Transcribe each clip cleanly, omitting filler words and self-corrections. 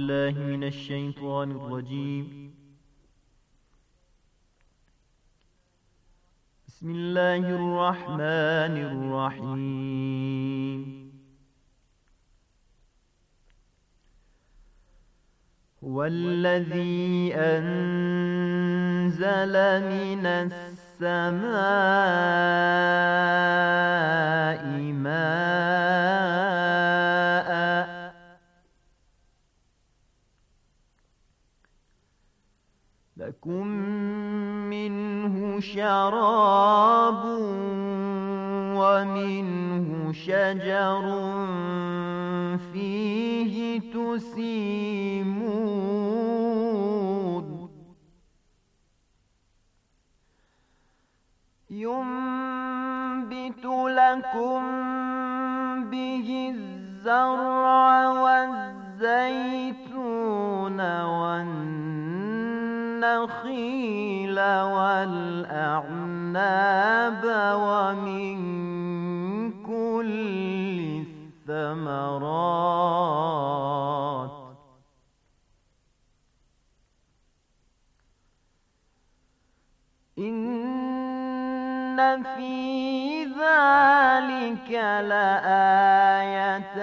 بالله من الشيطان الرجيم. بسم الله الرحمن الرحيم. هو الذي أنزل من السماء ماء لكم منه شراب ومنه شجر فيه تسيمون ينبت لكم به الزرع والزيتون والنخيل والأعناب ومن كل الثمرات إن في ذلك لآية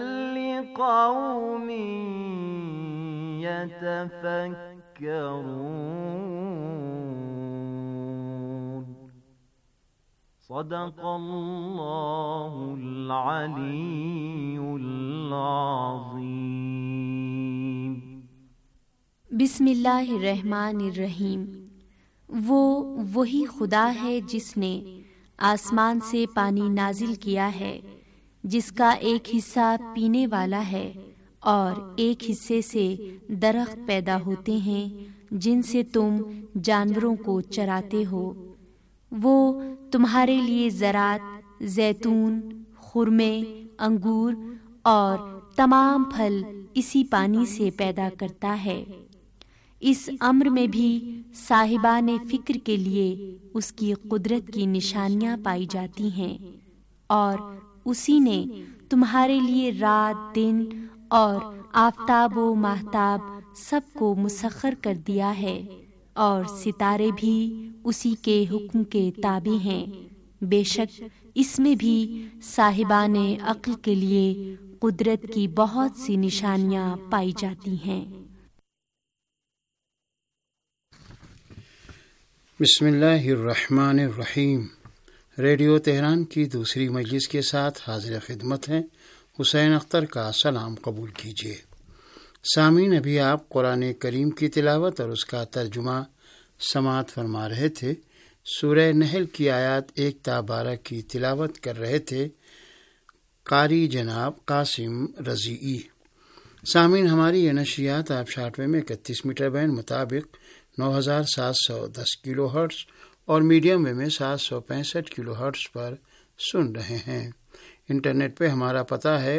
لقوم يتفكرون. صدق اللہ العلی العظیم. بسم اللہ الرحمن الرحیم. وہی خدا ہے جس نے آسمان سے پانی نازل کیا ہے، جس کا ایک حصہ پینے والا ہے اور ایک حصے سے درخت پیدا ہوتے ہیں جن سے تم جانوروں کو چراتے ہو. وہ تمہارے لیے زراعت، زیتون، خرمے، انگور اور تمام پھل اسی پانی سے پیدا کرتا ہے. اس امر میں بھی صاحبان فکر کے لیے اس کی قدرت کی نشانیاں پائی جاتی ہیں. اور اسی نے تمہارے لیے رات، دن اور آفتاب و ماہتاب سب کو مسخر کر دیا ہے، اور ستارے بھی اسی کے حکم کے تابع ہیں. بے شک اس میں بھی صاحبان عقل کے لیے قدرت کی بہت سی نشانیاں پائی جاتی ہیں. بسم اللہ الرحمن الرحیم. ریڈیو تہران کی دوسری مجلس کے ساتھ حاضر خدمت ہیں. حسین اختر کا سلام قبول کیجیے. سامعین، ابھی آپ قرآن کریم کی تلاوت اور اس کا ترجمہ سماعت فرما رہے تھے. سورہ نحل کی آیات 1 تا 12 کی تلاوت کر رہے تھے قاری جناب قاسم رضیعی. سامعین، ہماری یہ نشریات آپ شارٹ ویو میں 31 میٹر بینڈ مطابق 9710 کلو ہرٹز اور میڈیم ویو میں 765 کلو ہرٹز پر سن رہے ہیں. انٹرنیٹ پہ ہمارا پتہ ہے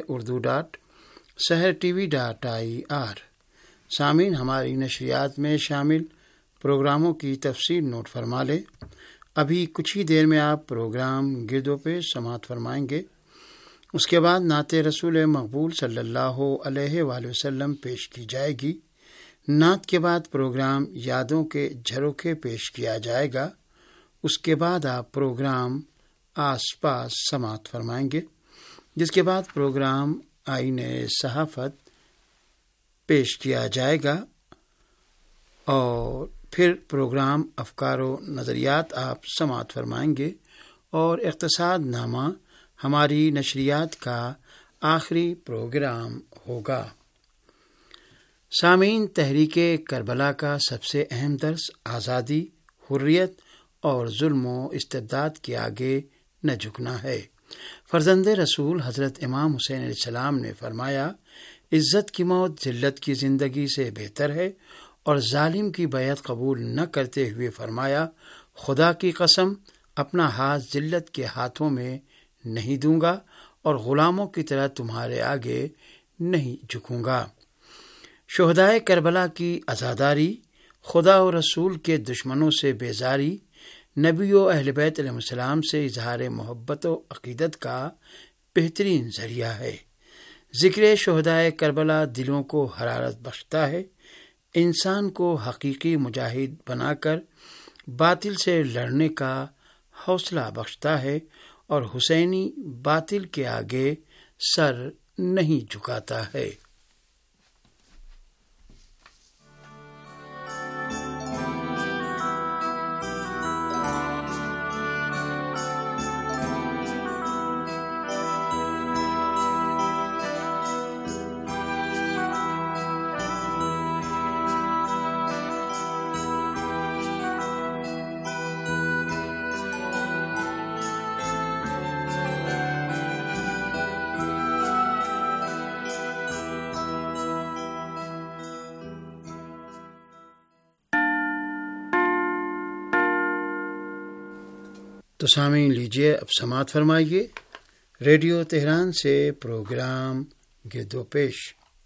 urdu.sehrtv.ir. سامعین، ہماری نشریات میں شامل پروگراموں کی تفصیل نوٹ فرما لیں. ابھی کچھ ہی دیر میں آپ پروگرام گردوں پہ سماعت فرمائیں گے. اس کے بعد نعت رسول مقبول صلی اللہ علیہ وآلہ وسلم پیش کی جائے گی. نعت کے بعد پروگرام یادوں کے جھروکے پیش کیا جائے گا. اس کے بعد آپ پروگرام آس پاس سماعت فرمائیں گے، جس کے بعد پروگرام آئین صحافت پیش کیا جائے گا، اور پھر پروگرام افکار و نظریات آپ سماعت فرمائیں گے، اور اقتصاد نامہ ہماری نشریات کا آخری پروگرام ہوگا. سامعین، تحریک کربلا کا سب سے اہم درس آزادی، حریت اور ظلم و استبداد کے آگے نہ جھکنا ہے. فرزند رسول حضرت امام حسین علیہ السلام نے فرمایا، عزت کی موت ذلت کی زندگی سے بہتر ہے، اور ظالم کی بیعت قبول نہ کرتے ہوئے فرمایا، خدا کی قسم اپنا ہاتھ ذلت کے ہاتھوں میں نہیں دوں گا اور غلاموں کی طرح تمہارے آگے نہیں جھکوں گا. شہدائے کربلا کی عزاداری، خدا و رسول کے دشمنوں سے بیزاری، نبی و اہل بیت علیہ السلام سے اظہار محبت و عقیدت کا بہترین ذریعہ ہے. ذکر شہدائے کربلا دلوں کو حرارت بخشتا ہے، انسان کو حقیقی مجاہد بنا کر باطل سے لڑنے کا حوصلہ بخشتا ہے، اور حسینی باطل کے آگے سر نہیں جھکاتا ہے۔ تو سامعین لیجیے اب سماعت فرمائیے ریڈیو تہران سے پروگرام گرد و پیش۔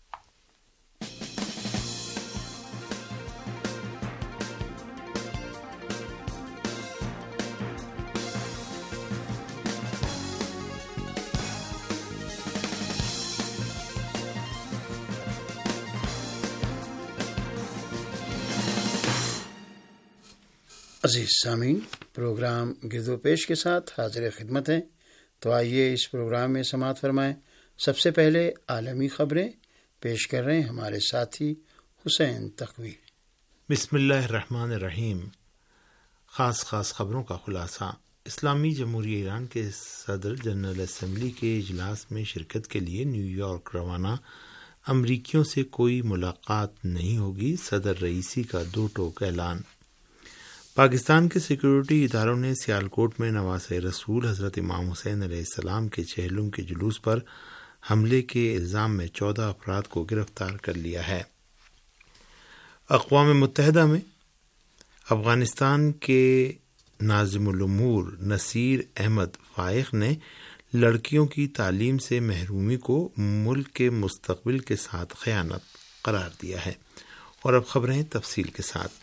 عزیز سامعین، پروگرام گرد و پیش کے ساتھ حاضر خدمت ہیں، تو آئیے اس پروگرام میں سماعت فرمائیں۔ سب سے پہلے عالمی خبریں پیش کر رہے ہیں ہمارے ساتھی حسین تقوی۔ بسم اللہ الرحمن الرحیم۔ خاص خبروں کا خلاصہ۔ اسلامی جمہوریہ ایران کے صدر جنرل اسمبلی کے اجلاس میں شرکت کے لیے نیو یارک روانہ، امریکیوں سے کوئی ملاقات نہیں ہوگی، صدر رئیسی کا دو ٹوک اعلان۔ پاکستان کے سیکورٹی اداروں نے سیالکوٹ میں نواز رسول حضرت امام حسین علیہ السلام کے چہلم کے جلوس پر حملے کے الزام میں 14 افراد کو گرفتار کر لیا ہے۔ اقوام متحدہ میں افغانستان کے ناظم الامور نصیر احمد فائق نے لڑکیوں کی تعلیم سے محرومی کو ملک کے مستقبل کے ساتھ خیانت قرار دیا ہے۔ اور اب خبریں تفصیل کے ساتھ۔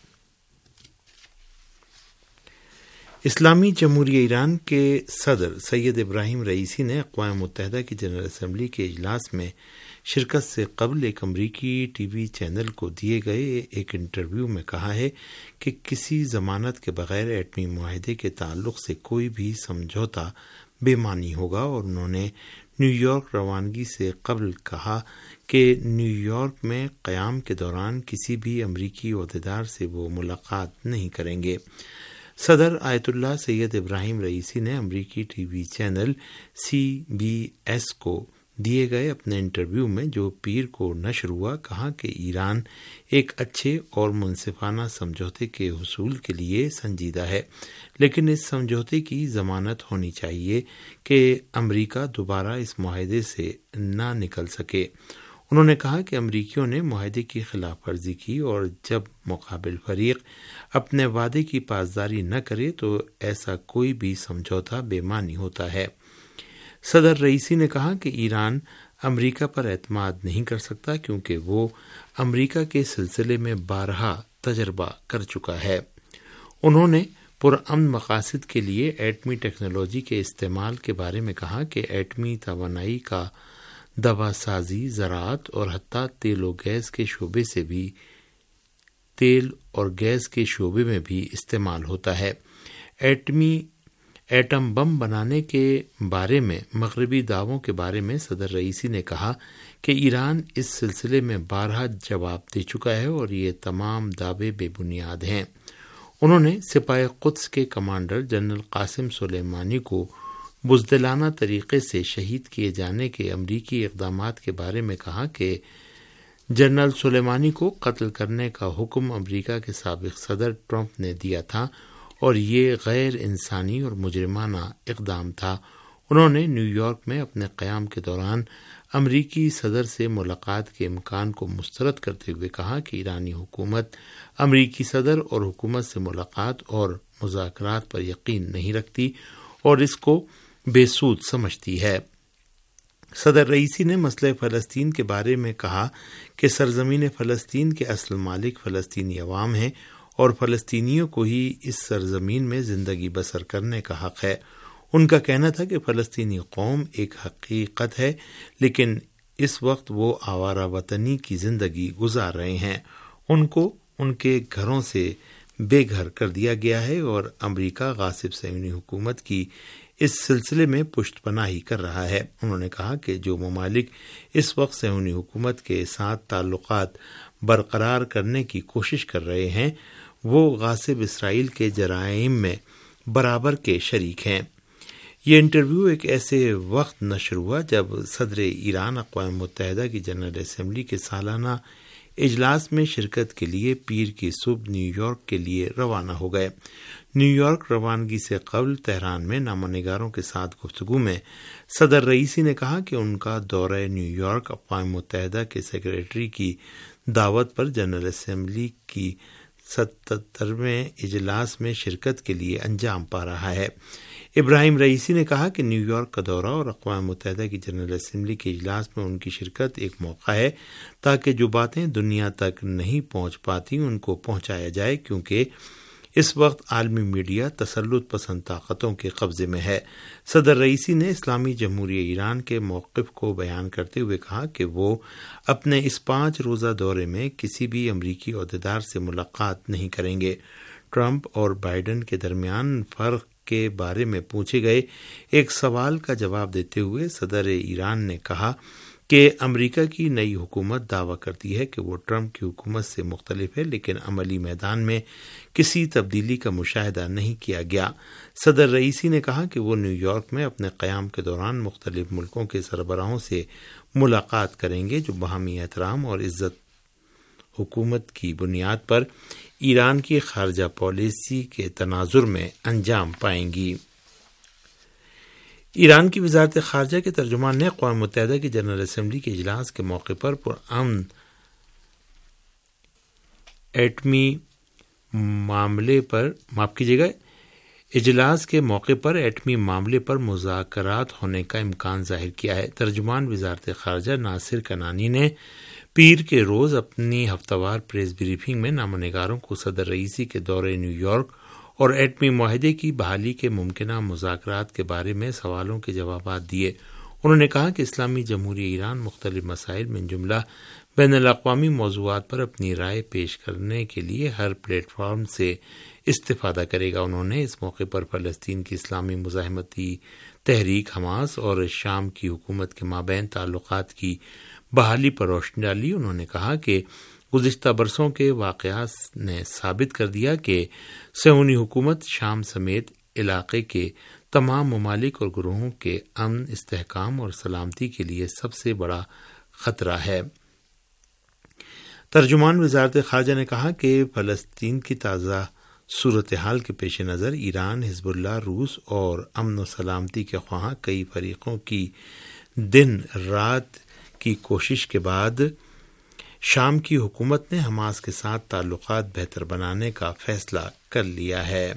اسلامی جمہوریہ ایران کے صدر سید ابراہیم رئیسی نے اقوام متحدہ کی جنرل اسمبلی کے اجلاس میں شرکت سے قبل ایک امریکی ٹی وی چینل کو دیے گئے ایک انٹرویو میں کہا ہے کہ کسی ضمانت کے بغیر ایٹمی معاہدے کے تعلق سے کوئی بھی سمجھوتا بے معنی ہوگا، اور انہوں نے نیو یارک روانگی سے قبل کہا کہ نیو یارک میں قیام کے دوران کسی بھی امریکی عہدیدار سے وہ ملاقات نہیں کریں گے۔ صدر آیت اللہ سید ابراہیم رئیسی نے امریکی ٹی وی چینل CBS کو دیے گئے اپنے انٹرویو میں، جو پیر کو نشر ہوا، کہا کہ ایران ایک اچھے اور منصفانہ سمجھوتے کے حصول کے لیے سنجیدہ ہے، لیکن اس سمجھوتے کی ضمانت ہونی چاہیے کہ امریکہ دوبارہ اس معاہدے سے نہ نکل سکے۔ انہوں نے کہا کہ امریکیوں نے معاہدے کی خلاف ورزی کی، اور جب مقابل فریق اپنے وعدے کی پاسداری نہ کرے تو ایسا کوئی بھی سمجھوتا بے معنی ہوتا ہے۔ صدر رئیسی نے کہا کہ ایران امریکہ پر اعتماد نہیں کر سکتا، کیونکہ وہ امریکہ کے سلسلے میں بارہا تجربہ کر چکا ہے۔ انہوں نے پرامن مقاصد کے لیے ایٹمی ٹیکنالوجی کے استعمال کے بارے میں کہا کہ ایٹمی توانائی کا دوا سازی، زراعت اور حتیٰ تیل اور گیس کے شعبے میں بھی استعمال ہوتا ہے۔ ایٹم بم بنانے کے بارے میں مغربی دعووں کے بارے میں صدر رئیسی نے کہا کہ ایران اس سلسلے میں بارہا جواب دے چکا ہے، اور یہ تمام دعوے بے بنیاد ہیں۔ انہوں نے سپاہ قدس کے کمانڈر جنرل قاسم سلیمانی کو بزدلانہ طریقے سے شہید کیے جانے کے امریکی اقدامات کے بارے میں کہا کہ جنرل سلیمانی کو قتل کرنے کا حکم امریکہ کے سابق صدر ٹرمپ نے دیا تھا، اور یہ غیر انسانی اور مجرمانہ اقدام تھا۔ انہوں نے نیو یارک میں اپنے قیام کے دوران امریکی صدر سے ملاقات کے امکان کو مسترد کرتے ہوئے کہا کہ ایرانی حکومت امریکی صدر اور حکومت سے ملاقات اور مذاکرات پر یقین نہیں رکھتی اور اس کو بے سود سمجھتی ہے۔ صدر رئیسی نے مسئلہ فلسطین کے بارے میں کہا کہ سرزمین فلسطین کے اصل مالک فلسطینی عوام ہیں، اور فلسطینیوں کو ہی اس سرزمین میں زندگی بسر کرنے کا حق ہے۔ ان کا کہنا تھا کہ فلسطینی قوم ایک حقیقت ہے، لیکن اس وقت وہ آوارہ وطنی کی زندگی گزار رہے ہیں۔ ان کو ان کے گھروں سے بے گھر کر دیا گیا ہے اور امریکہ غاصب صہیونی حکومت کی اس سلسلے میں پشت پناہی کر رہا ہے۔ انہوں نے کہا کہ جو ممالک اس وقت صہیونی حکومت کے ساتھ تعلقات برقرار کرنے کی کوشش کر رہے ہیں وہ غاصب اسرائیل کے جرائم میں برابر کے شریک ہیں۔ یہ انٹرویو ایک ایسے وقت نشر ہوا جب صدر ایران اقوام متحدہ کی جنرل اسمبلی کے سالانہ اجلاس میں شرکت کے لیے پیر کی صبح نیو یارک کے لیے روانہ ہو گئے۔ نیو یارک روانگی سے قبل تہران میں نامہ نگاروں کے ساتھ گفتگو میں صدر رئیسی نے کہا کہ ان کا دورہ نیو یارک اقوام متحدہ کے سیکریٹری کی دعوت پر جنرل اسمبلی کی 77ویں اجلاس میں شرکت کے لیے انجام پا رہا ہے۔ ابراہیم رئیسی نے کہا کہ نیو یارک کا دورہ اور اقوام متحدہ کی جنرل اسمبلی کے اجلاس میں ان کی شرکت ایک موقع ہے تاکہ جو باتیں دنیا تک نہیں پہنچ پاتی ان کو پہنچایا جائے، کیونکہ اس وقت عالمی میڈیا تسلط پسند طاقتوں کے قبضے میں ہے۔ صدر رئیسی نے اسلامی جمہوریہ ایران کے موقف کو بیان کرتے ہوئے کہا کہ وہ اپنے اس 5 روزہ دورے میں کسی بھی امریکی عہدیدار سے ملاقات نہیں کریں گے۔ ٹرمپ اور بائیڈن کے درمیان فرق کے بارے میں پوچھے گئے ایک سوال کا جواب دیتے ہوئے صدر ایران نے کہا کہ امریکہ کی نئی حکومت دعویٰ کرتی ہے کہ وہ ٹرمپ کی حکومت سے مختلف ہے، لیکن عملی میدان میں کسی تبدیلی کا مشاہدہ نہیں کیا گیا۔ صدر رئیسی نے کہا کہ وہ نیو یارک میں اپنے قیام کے دوران مختلف ملکوں کے سربراہوں سے ملاقات کریں گے جو باہمی احترام اور عزت حکومت کی بنیاد پر ایران کی خارجہ پالیسی کے تناظر میں انجام پائیں گی۔ ایران کی وزارت خارجہ کے ترجمان نے اقوام متحدہ کی جنرل اسمبلی کے اجلاس کے موقع پر پرامن ایٹمی معاملے پر اجلاس کے موقع پر ایٹمی معاملے پر مذاکرات ہونے کا امکان ظاہر کیا ہے۔ ترجمان وزارت خارجہ ناصر کنانی نے پیر کے روز اپنی ہفتہ وار پریس بریفنگ میں نامہ نگاروں کو صدر رئیسی کے دورے نیو یارک اور ایٹمی معاہدے کی بحالی کے ممکنہ مذاکرات کے بارے میں سوالوں کے جوابات دیے۔ انہوں نے کہا کہ اسلامی جمہوریہ ایران مختلف مسائل من جملہ بین الاقوامی موضوعات پر اپنی رائے پیش کرنے کے لیے ہر پلیٹ فارم سے استفادہ کرے گا۔ انہوں نے اس موقع پر فلسطین کی اسلامی مزاحمتی تحریک حماس اور شام کی حکومت کے مابین تعلقات کی بحالی پر روشنی ڈالی۔ انہوں نے کہا کہ گزشتہ برسوں کے واقعات نے ثابت کر دیا کہ صہیونی حکومت شام سمیت علاقے کے تمام ممالک اور گروہوں کے امن، استحکام اور سلامتی کے لیے سب سے بڑا خطرہ ہے۔ ترجمان وزارت خارجہ نے کہا کہ فلسطین کی تازہ صورتحال کے پیش نظر ایران، حزب اللہ، روس اور امن و سلامتی کے خواہاں کئی فریقوں کی دن رات کی کوشش کے بعد شام کی حکومت نے حماس کے ساتھ تعلقات بہتر بنانے کا فیصلہ کر لیا ہے۔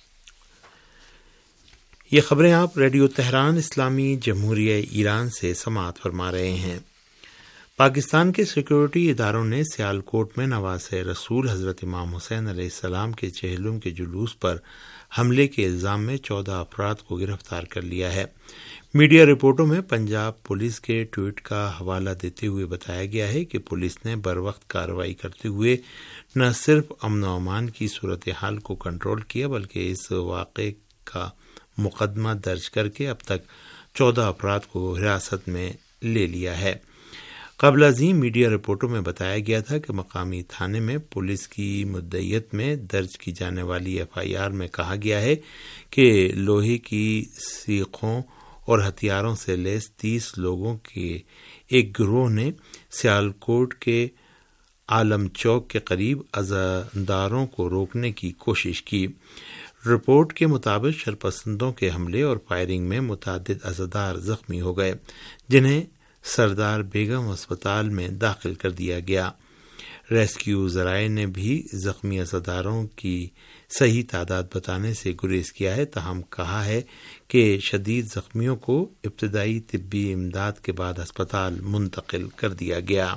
یہ خبریں آپ ریڈیو تہران اسلامی جمہوریہ ایران سے سماعت فرما رہے ہیں۔ پاکستان کے سیکورٹی اداروں نے سیالکوٹ میں نواز رسول حضرت امام حسین علیہ السلام کے چہلم کے جلوس پر حملے کے الزام میں 14 افراد کو گرفتار کر لیا ہے۔ میڈیا رپورٹوں میں پنجاب پولیس کے ٹویٹ کا حوالہ دیتے ہوئے بتایا گیا ہے کہ پولیس نے بروقت کارروائی کرتے ہوئے نہ صرف امن و امان کی صورتحال کو کنٹرول کیا بلکہ اس واقعے کا مقدمہ درج کر کے اب تک 14 افراد کو حراست میں لے لیا ہے۔ قبل ازیں میڈیا رپورٹوں میں بتایا گیا تھا کہ مقامی تھانے میں پولیس کی مدعیت میں درج کی جانے والی FIR میں کہا گیا ہے کہ لوہے کی سیخوں اور ہتھیاروں سے لیس 30 لوگوں کے ایک گروہ نے سیالکوٹ کے عالم چوک کے قریب عزاداروں کو روکنے کی کوشش کی۔ رپورٹ کے مطابق شرپسندوں کے حملے اور فائرنگ میں متعدد عزادار زخمی ہو گئے جنہیں سردار بیگم ہسپتال میں داخل کر دیا گیا۔ ریسکیو ذرائع نے بھی زخمی عزاداروں کی صحیح تعداد بتانے سے گریز کیا ہے، تاہم کہا ہے کہ شدید زخمیوں کو ابتدائی طبی امداد کے بعد ہسپتال منتقل کر دیا گیا۔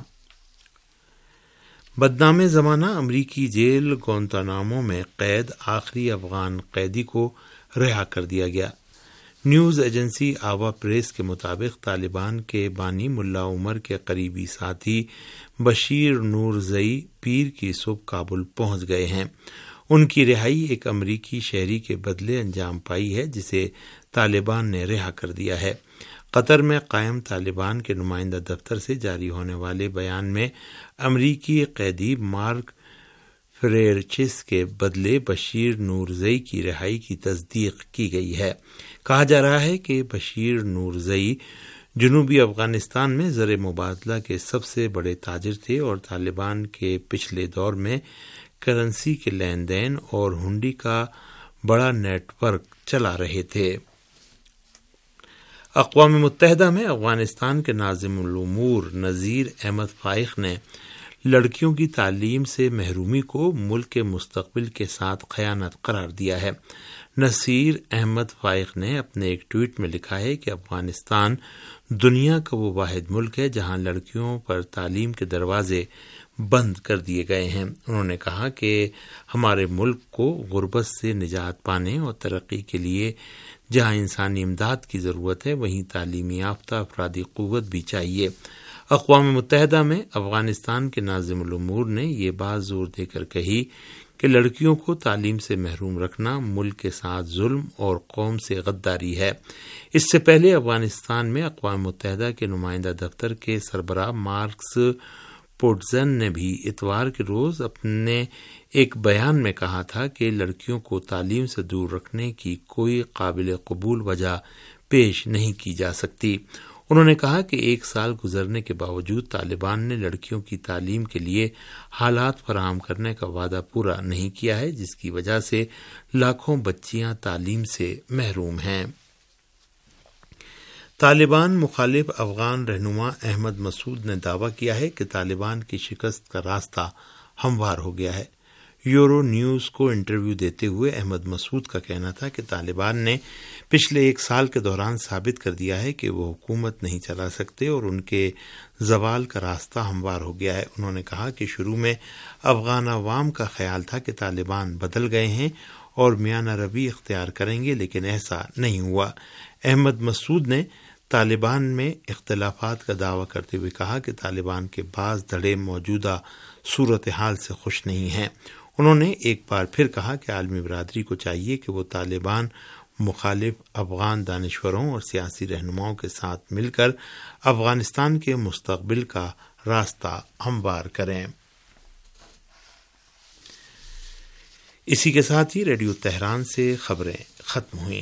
بدنام زمانہ امریکی جیل گوانتانامو میں قید آخری افغان قیدی کو رہا کر دیا گیا۔ نیوز ایجنسی آوا پریس کے مطابق طالبان کے بانی ملا عمر کے قریبی ساتھی بشیر نور زئی پیر کی صبح کابل پہنچ گئے ہیں۔ ان کی رہائی ایک امریکی شہری کے بدلے انجام پائی ہے جسے طالبان نے رہا کر دیا ہے۔ قطر میں قائم طالبان کے نمائندہ دفتر سے جاری ہونے والے بیان میں امریکی قیدی مارک فریرچس کے بدلے بشیر نورزئی کی رہائی کی تصدیق کی گئی ہے۔ کہا جا رہا ہے کہ بشیر نورزئی جنوبی افغانستان میں زر مبادلہ کے سب سے بڑے تاجر تھے اور طالبان کے پچھلے دور میں کرنسی کے لین دین اور ہنڈی کا بڑا نیٹ ورک چلا رہے تھے۔ اقوام متحدہ میں افغانستان کے ناظم الامور نذیر احمد فائق نے لڑکیوں کی تعلیم سے محرومی کو ملک کے مستقبل کے ساتھ خیانت قرار دیا ہے۔ نذیر احمد فائق نے اپنے ایک ٹویٹ میں لکھا ہے کہ افغانستان دنیا کا وہ واحد ملک ہے جہاں لڑکیوں پر تعلیم کے دروازے بند کر دیے گئے ہیں۔ انہوں نے کہا کہ ہمارے ملک کو غربت سے نجات پانے اور ترقی کے لیے جہاں انسانی امداد کی ضرورت ہے وہیں تعلیمی یافتہ افرادی قوت بھی چاہیے۔ اقوام متحدہ میں افغانستان کے ناظم الامور نے یہ بات زور دے کر کہی کہ لڑکیوں کو تعلیم سے محروم رکھنا ملک کے ساتھ ظلم اور قوم سے غداری ہے۔ اس سے پہلے افغانستان میں اقوام متحدہ کے نمائندہ دفتر کے سربراہ مارکس پوٹزن نے بھی اتوار کے روز اپنے ایک بیان میں کہا تھا کہ لڑکیوں کو تعلیم سے دور رکھنے کی کوئی قابل قبول وجہ پیش نہیں کی جا سکتی۔ انہوں نے کہا کہ ایک سال گزرنے کے باوجود طالبان نے لڑکیوں کی تعلیم کے لیے حالات فراہم کرنے کا وعدہ پورا نہیں کیا ہے، جس کی وجہ سے لاکھوں بچیاں تعلیم سے محروم ہیں۔ طالبان مخالف افغان رہنما احمد مسعود نے دعویٰ کیا ہے کہ طالبان کی شکست کا راستہ ہموار ہو گیا ہے۔ یورو نیوز کو انٹرویو دیتے ہوئے احمد مسعود کا کہنا تھا کہ طالبان نے پچھلے ایک سال کے دوران ثابت کر دیا ہے کہ وہ حکومت نہیں چلا سکتے اور ان کے زوال کا راستہ ہموار ہو گیا ہے۔ انہوں نے کہا کہ شروع میں افغان عوام کا خیال تھا کہ طالبان بدل گئے ہیں اور میانہ روی اختیار کریں گے، لیکن ایسا نہیں ہوا۔ احمد مسعود نے طالبان میں اختلافات کا دعویٰ کرتے ہوئے کہا کہ طالبان کے بعض دھڑے موجودہ صورتحال سے خوش نہیں ہیں۔ انہوں نے ایک بار پھر کہا کہ عالمی برادری کو چاہیے کہ وہ طالبان مخالف افغان دانشوروں اور سیاسی رہنماؤں کے ساتھ مل کر افغانستان کے مستقبل کا راستہ ہموار کریں۔ اسی کے ساتھ ہی ریڈیو تہران سے خبریں ختم ہوئیں۔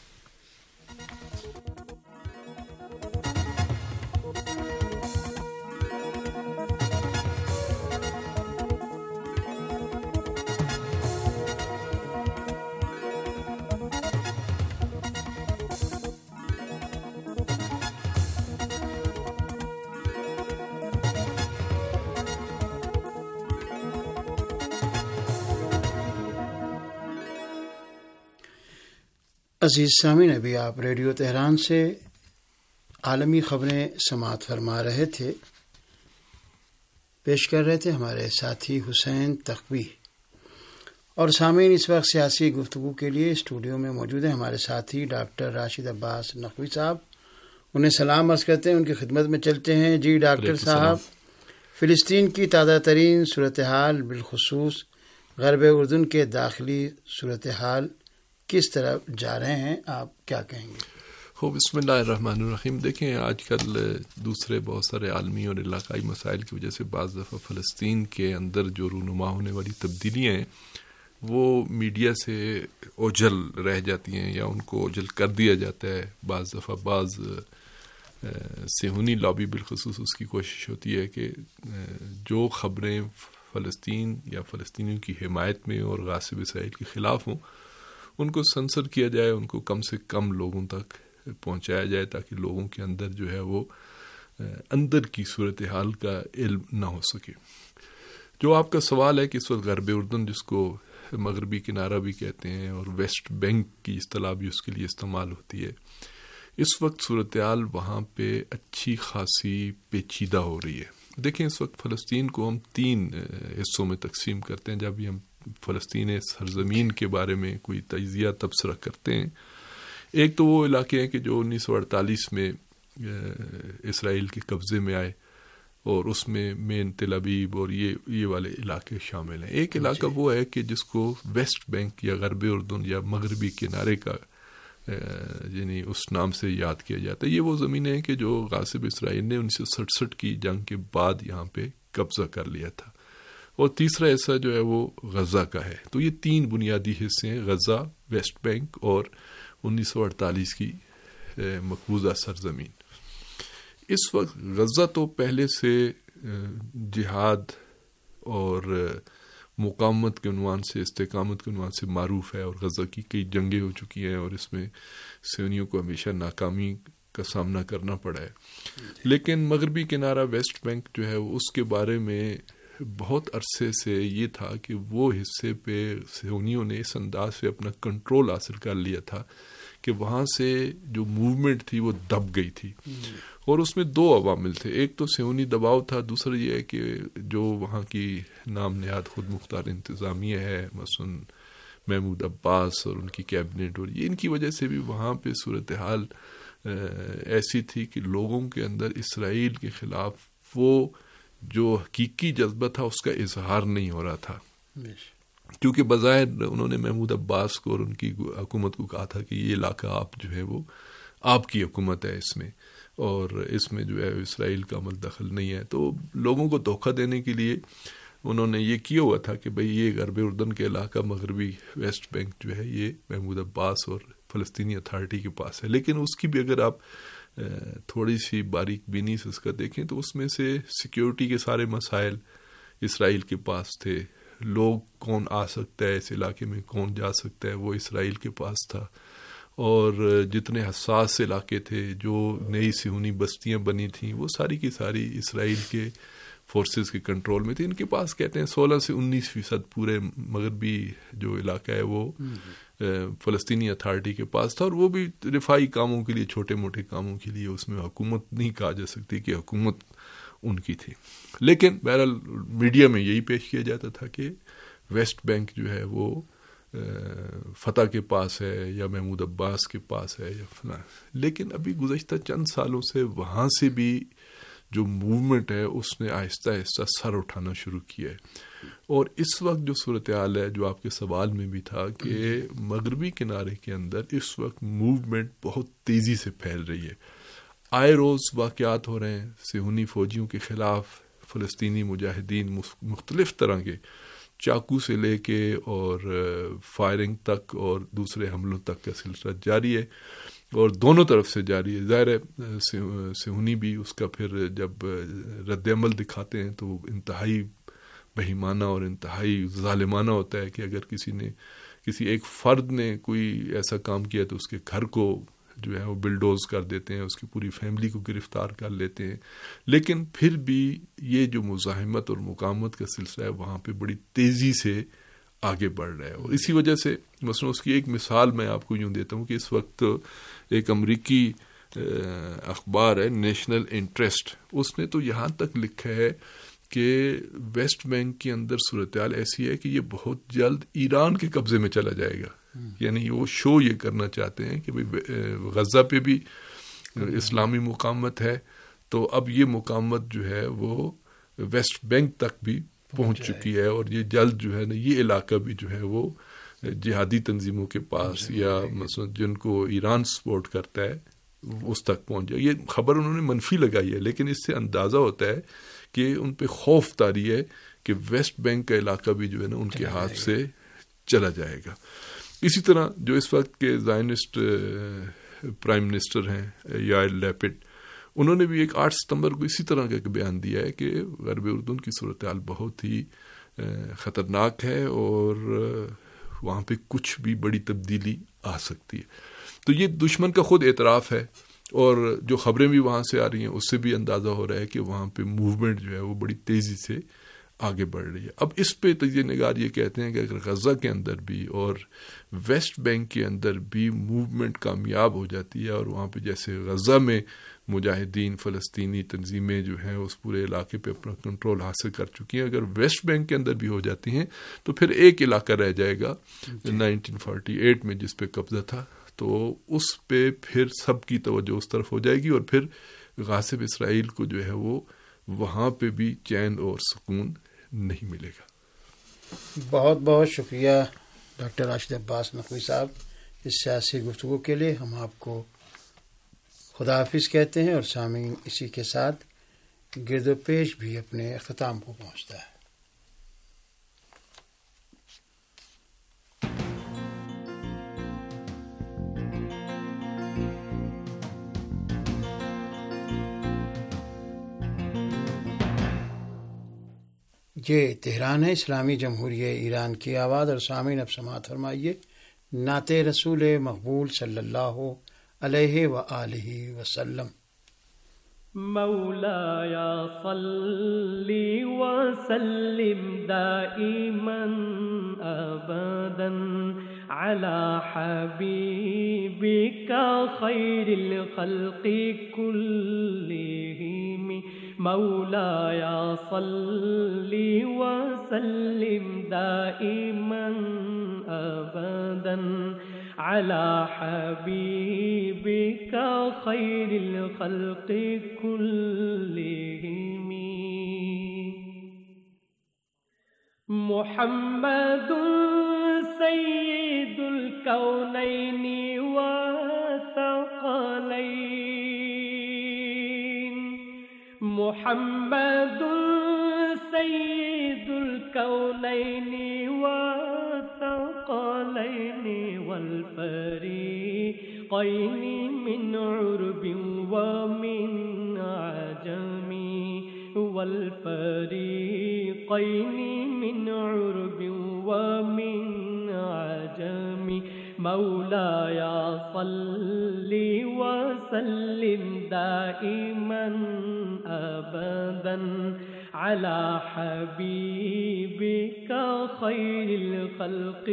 عزیز سامعین، ابھی آپ ریڈیو تہران سے عالمی خبریں سماعت فرما رہے تھے۔ پیش کر رہے تھے ہمارے ساتھی حسین تقوی۔ اور سامعین، اس وقت سیاسی گفتگو کے لیے اسٹوڈیو میں موجود ہیں ہمارے ساتھی ڈاکٹر راشد عباس نقوی صاحب۔ انہیں سلام عرض کرتے ہیں، ان کی خدمت میں چلتے ہیں۔ جی ڈاکٹر صاحب، فلسطین کی تازہ ترین صورتحال بالخصوص غرب اردن کے داخلی صورتحال کس طرح جا رہے ہیں، آپ کیا کہیں گے؟ بسم اللہ الرحمن الرحیم۔ دیکھیں، آج کل دوسرے بہت سارے عالمی اور علاقائی مسائل کی وجہ سے بعض دفعہ فلسطین کے اندر جو رونما ہونے والی تبدیلیاں ہیں وہ میڈیا سے اوجھل رہ جاتی ہیں یا ان کو اوجھل کر دیا جاتا ہے۔ بعض دفعہ بعض صہیونی لابی بالخصوص اس کی کوشش ہوتی ہے کہ جو خبریں فلسطین یا فلسطینیوں کی حمایت میں اور غاصب اسرائیل کے خلاف ہوں ان کو سنسر کیا جائے، ان کو کم سے کم لوگوں تک پہنچایا جائے تاکہ لوگوں کے اندر جو ہے وہ اندر کی صورتحال کا علم نہ ہو سکے۔ جو آپ کا سوال ہے کہ اس وقت غرب اردن، جس کو مغربی کنارہ بھی کہتے ہیں اور ویسٹ بینک کی اصطلاح بھی اس کے لیے استعمال ہوتی ہے، اس وقت صورتحال وہاں پہ اچھی خاصی پیچیدہ ہو رہی ہے۔ دیکھیں، اس وقت فلسطین کو ہم 3 حصوں میں تقسیم کرتے ہیں۔ جب بھی ہم فلسطین سرزمین کے بارے میں کوئی تجزیہ تبصرہ کرتے ہیں، ایک تو وہ علاقے ہیں کہ جو 1948 میں اسرائیل کے قبضے میں آئے اور اس میں مین تل ابیب اور یہ والے علاقے شامل ہیں. ایک علاقہ وہ ہے کہ جس کو ویسٹ بینک یا غرب اردن یا مغربی کنارے کا یعنی اس نام سے یاد کیا جاتا ہے. یہ وہ زمینیں ہیں کہ جو غاصب اسرائیل نے 1967 کی جنگ کے بعد یہاں پہ قبضہ کر لیا تھا. اور تیسرا حصہ جو ہے وہ غزہ کا ہے. تو یہ 3 بنیادی حصے ہیں، غزہ، ویسٹ بینک اور 1948 کی مقبوضہ سرزمین. اس وقت غزہ تو پہلے سے جہاد اور مقاومت کے عنوان سے، استقامت کے عنوان سے معروف ہے، اور غزہ کی کئی جنگیں ہو چکی ہیں اور اس میں صہیونیوں کو ہمیشہ ناکامی کا سامنا کرنا پڑا ہے. لیکن مغربی کنارہ ویسٹ بینک جو ہے اس کے بارے میں بہت عرصے سے یہ تھا کہ وہ حصے پہ صہیونیوں نے اس انداز سے اپنا کنٹرول حاصل کر لیا تھا کہ وہاں سے جو موومنٹ تھی وہ دب گئی تھی. اور اس میں 2 عوامل تھے. ایک تو صہیونی دباؤ تھا، دوسرا یہ ہے کہ جو وہاں کی نام نہاد خود مختار انتظامیہ ہے، مثلا محمود عباس اور ان کی کیبنٹ، اور یہ ان کی وجہ سے بھی وہاں پہ صورتحال ایسی تھی کہ لوگوں کے اندر اسرائیل کے خلاف وہ جو حقیقی جذبہ تھا اس کا اظہار نہیں ہو رہا تھا. کیونکہ بظاہر انہوں نے محمود عباس کو اور ان کی حکومت کو کہا تھا کہ یہ علاقہ آپ جو ہے وہ آپ کی حکومت ہے اس میں، اور اس میں جو ہے اسرائیل کا عمل دخل نہیں ہے. تو لوگوں کو دھوکہ دینے کے لیے انہوں نے یہ کیا ہوا تھا کہ بھئی یہ غرب اردن کے علاقہ مغربی ویسٹ بینک جو ہے یہ محمود عباس اور فلسطینی اتھارٹی کے پاس ہے. لیکن اس کی بھی اگر آپ تھوڑی سی باریک بینی سے اس کا دیکھیں تو اس میں سے سیکیورٹی کے سارے مسائل اسرائیل کے پاس تھے. لوگ کون آ سکتا ہے اس علاقے میں، کون جا سکتا ہے، وہ اسرائیل کے پاس تھا. اور جتنے حساس علاقے تھے، جو نئی صہیونی بستیاں بنی تھیں، وہ ساری کی ساری اسرائیل کے فورسز کے کنٹرول میں تھی. ان کے پاس کہتے ہیں 16 سے 19% پورے مغربی جو علاقہ ہے وہ فلسطینی اتھارٹی کے پاس تھا، اور وہ بھی رفائی کاموں کے لیے، چھوٹے موٹے کاموں کے لیے. اس میں حکومت نہیں کہا جا سکتی کہ حکومت ان کی تھی. لیکن بہرحال میڈیا میں یہی پیش کیا جاتا تھا کہ ویسٹ بینک جو ہے وہ فتح کے پاس ہے یا محمود عباس کے پاس ہے یا فلاں. لیکن ابھی گزشتہ چند سالوں سے وہاں سے بھی جو موومنٹ ہے اس نے آہستہ آہستہ سر اٹھانا شروع کیا ہے. اور اس وقت جو صورتحال ہے، جو آپ کے سوال میں بھی تھا، کہ مغربی کنارے کے اندر اس وقت موومنٹ بہت تیزی سے پھیل رہی ہے. آئے روز واقعات ہو رہے ہیں صہیونی فوجیوں کے خلاف. فلسطینی مجاہدین مختلف طرح کے چاقو سے لے کے اور فائرنگ تک اور دوسرے حملوں تک کا سلسلہ جاری ہے، اور دونوں طرف سے جاری ہے. ظاہر ہے صہیونی بھی اس کا پھر جب رد عمل دکھاتے ہیں تو انتہائی بہیمانہ اور انتہائی ظالمانہ ہوتا ہے کہ اگر کسی ایک فرد نے کوئی ایسا کام کیا تو اس کے گھر کو جو ہے وہ بلڈوز کر دیتے ہیں، اس کی پوری فیملی کو گرفتار کر لیتے ہیں. لیکن پھر بھی یہ جو مزاحمت اور مقاومت کا سلسلہ ہے وہاں پہ بڑی تیزی سے آگے بڑھ رہا ہے. اور اسی وجہ سے مثلا اس کی ایک مثال میں آپ کو یوں دیتا ہوں کہ اس وقت ایک امریکی اخبار ہے نیشنل انٹرسٹ، اس نے تو یہاں تک لکھا ہے کہ ویسٹ بینک کے اندر صورتحال ایسی ہے کہ یہ بہت جلد ایران کے قبضے میں چلا جائے گا. یعنی وہ شو یہ کرنا چاہتے ہیں کہ غزہ پہ بھی اسلامی مقاومت ہے، تو اب یہ مقاومت جو ہے وہ ویسٹ بینک تک بھی پہنچ چکی ہے، اور یہ جلد جو ہے نا یہ علاقہ بھی جو ہے وہ جہادی تنظیموں کے پاس یا مثلا جن کو ایران سپورٹ کرتا ہے اس تک پہنچ جائے. یہ خبر انہوں نے منفی لگائی ہے، لیکن اس سے اندازہ ہوتا ہے کہ ان پہ خوف طاری ہے کہ ویسٹ بینک کا علاقہ بھی جو ہے نا ان کے ہاتھ سے چلا جائے گا. اسی طرح جو اس وقت کے زائنسٹ پرائم منسٹر ہیں یائر لیپڈ، انہوں نے بھی ایک 8 ستمبر کو اسی طرح کا بیان دیا ہے کہ غرب اردن کی صورتحال بہت ہی خطرناک ہے اور وہاں پہ کچھ بھی بڑی تبدیلی آ سکتی ہے. تو یہ دشمن کا خود اعتراف ہے، اور جو خبریں بھی وہاں سے آ رہی ہیں اس سے بھی اندازہ ہو رہا ہے کہ وہاں پہ موومنٹ جو ہے وہ بڑی تیزی سے آگے بڑھ رہی ہے. اب اس پہ تجزیہ نگار یہ کہتے ہیں کہ اگر غزہ کے اندر بھی اور ویسٹ بینک کے اندر بھی موومنٹ کامیاب ہو جاتی ہے، اور وہاں پہ جیسے غزہ میں مجاہدین فلسطینی تنظیمیں جو ہیں اس پورے علاقے پہ اپنا کنٹرول حاصل کر چکی ہیں، اگر ویسٹ بینک کے اندر بھی ہو جاتی ہیں تو پھر ایک علاقہ رہ جائے گا 1948 میں جس پہ قبضہ تھا تو اس پہ پھر سب کی توجہ اس طرف ہو جائے گی، اور پھر غاصب اسرائیل کو جو ہے وہ وہاں پہ بھی چین اور سکون نہیں ملے گا۔ بہت بہت شکریہ ڈاکٹر راشد عباس نقوی صاحب اس سیاسی گفتگو کے لیے۔ ہم آپ کو خدا حافظ کہتے ہیں، اور سامعین اسی کے ساتھ گرد و پیش بھی اپنے اختتام کو پہنچتا ہے۔ یہ تہران ہے، اسلامی جمہوریہ ایران کی آواز، اور سامعین اب سماعت فرمائیے نعت رسول مقبول صلی اللہ علیہ وآلہ وسلم۔ مولایا صلی وسلم دائما ابدا على حبيبك خير الخلق كلهم، مولایا صلی وسلم دائما ابدا على حبيبك خير الخلق كلهم، محمد سيد الكونين والثقلين، محمد سيد الكونين والثقلين والفريقين من عرب ومن عجم، والفريقين من عرب ومن عجم، مولایا صل وسلم دائما ابدا على حبيبك خير الخلق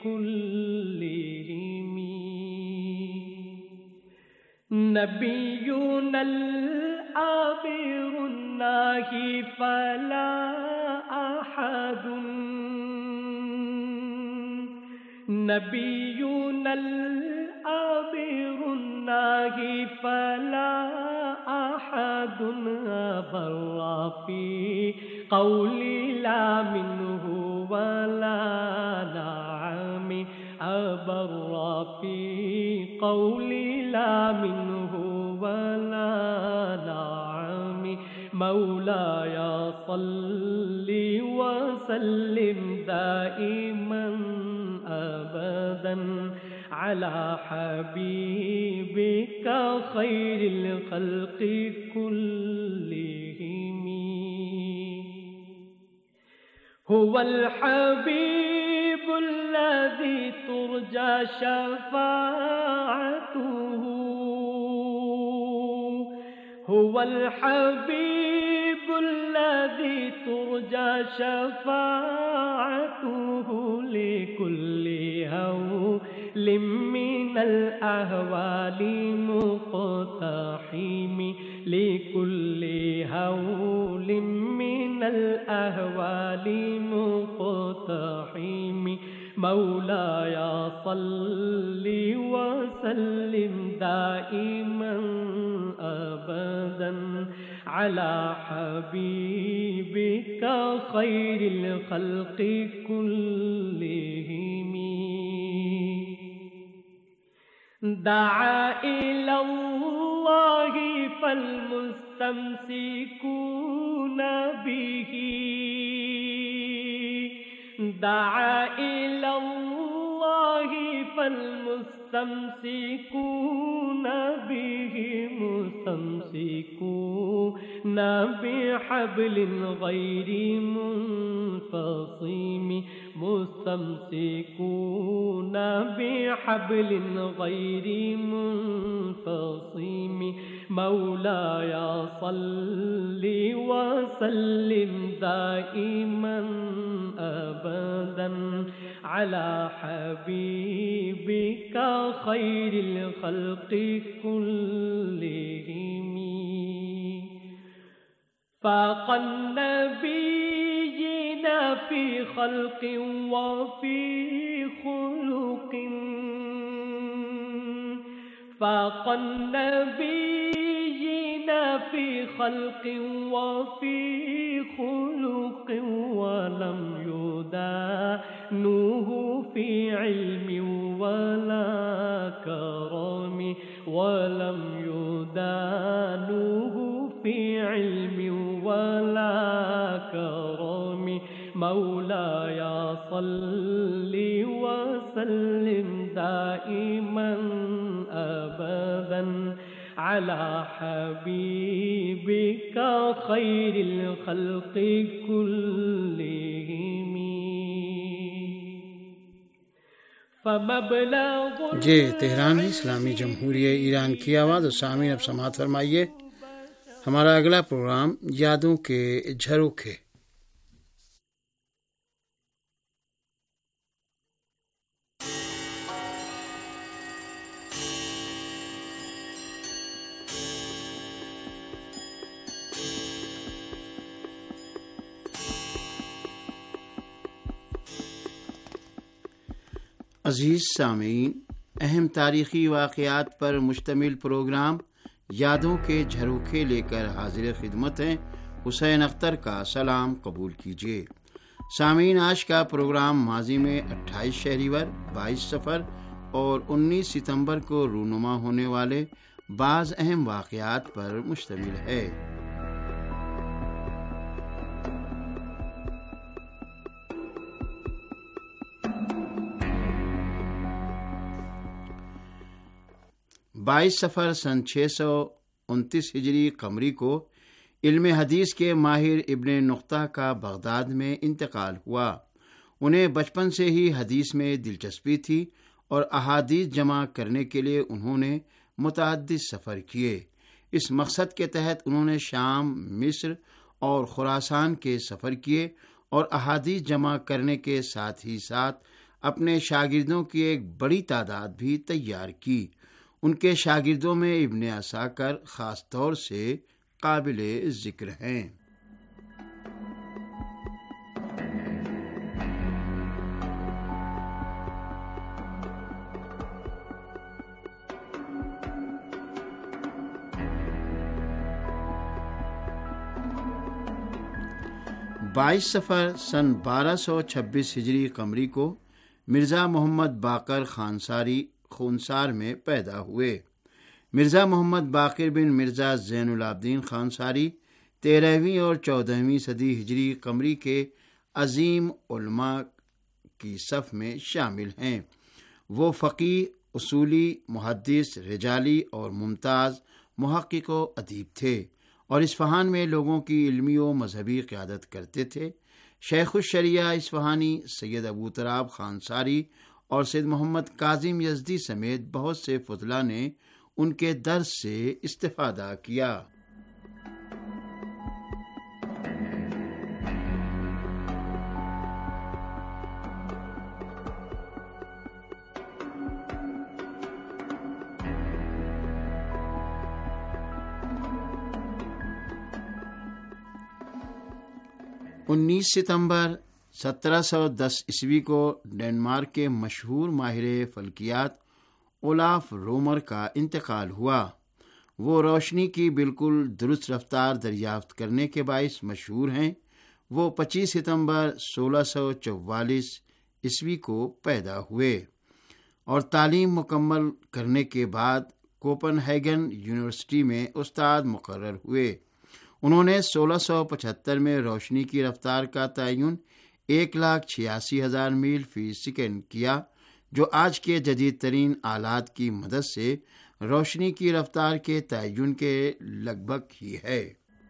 كلهم، نبينا الآبر الناهي فلا أحد، نبينا الآبر الناهي فلا أحد أبر في قولي لا منه ولا نعم، أبر في قولي لا منه ولا نعم، مولایا صل وسلم دائما ابدا على حبيبك خير الخلق كلهم، هو الحبيب الذي ترجى شفاعته، هو الحبيب الذي ترجى شفاعته لكل هول من الأهوال مقتحم، لكل هول من الأهوال مقتحم، مولایا صل وسلم دائما ابدا على حبيبك خير الخلق كلهم، دعا إلى الله فالمستمسكون به، دعا إلى الله فالمستمسكون به، مستمسكون بحبل غير منفصم، مستمسكون بحبل غير منفصم، مولایا صل وسلم دائما ابدا على حبيبك خير الخلق كلهم، فاق النبيين في خلق وفي خلق، فاق النبيين في خلق وفي خلق ولم يدانوه في علم ولا كرم ولم يدانوه في علم ولا كرم مولاي صل وسلم دائما أبدا على حبيبك خير الخلق كلهم فمبلغ یہ تہران ہے، اسلامی جمہوریہ ایران کی آواز. اور سامعین اب سماعت فرمائیے ہمارا اگلا پروگرام یادوں کے جھروکے. عزیز سامعین، اہم تاریخی واقعات پر مشتمل پروگرام یادوں کے جھروکے لے کر حاضر خدمت ہیں. حسین اختر کا سلام قبول کیجیے. سامعین، آج کا پروگرام ماضی میں 28 شہریور، 22 صفر اور 19 ستمبر کو رونما ہونے والے بعض اہم واقعات پر مشتمل ہے. بائیس صفر سن 629 ہجری قمری کو علم حدیث کے ماہر ابن نقطہ کا بغداد میں انتقال ہوا. انہیں بچپن سے ہی حدیث میں دلچسپی تھی اور احادیث جمع کرنے کے لیے انہوں نے متعدد سفر کیے. اس مقصد کے تحت انہوں نے شام، مصر اور خراسان کے سفر کیے اور احادیث جمع کرنے کے ساتھ ہی ساتھ اپنے شاگردوں کی ایک بڑی تعداد بھی تیار کی. ان کے شاگردوں میں ابن عساکر خاص طور سے قابل ذکر ہیں. بائیس صفر سن 1226 ہجری قمری کو مرزا محمد باقر خونسار میں پیدا ہوئے. مرزا محمد باقر بن مرزا زین العابدین خانساری 13ویں اور 14ویں صدی ہجری قمری کے عظیم علماء کی صف میں شامل ہیں. وہ فقیہ، اصولی، محدث، رجالی اور ممتاز محقق و ادیب تھے اور اصفہان میں لوگوں کی علمی و مذہبی قیادت کرتے تھے. شیخ الشریعہ اصفہانی، سید ابو تراب خانساری اور سید محمد کاظم یزدی سمیت بہت سے فضلاء نے ان کے درس سے استفادہ کیا. انیس ستمبر 1710 عیسوی کو ڈنمارک کے مشہور ماہر فلکیات اولاف رومر کا انتقال ہوا. وہ روشنی کی بالکل درست رفتار دریافت کرنے کے باعث مشہور ہیں. وہ 25 ستمبر 1644 عیسوی کو پیدا ہوئے اور تعلیم مکمل کرنے کے بعد کوپن ہیگن یونیورسٹی میں استاد مقرر ہوئے. انہوں نے 1675 میں روشنی کی رفتار کا تعین 1,86,000 میل فی سیکنڈ کیا، جو آج کے جدید ترین آلات کی مدد سے روشنی کی رفتار کے تعین کے لگ بھگ ہی ہے.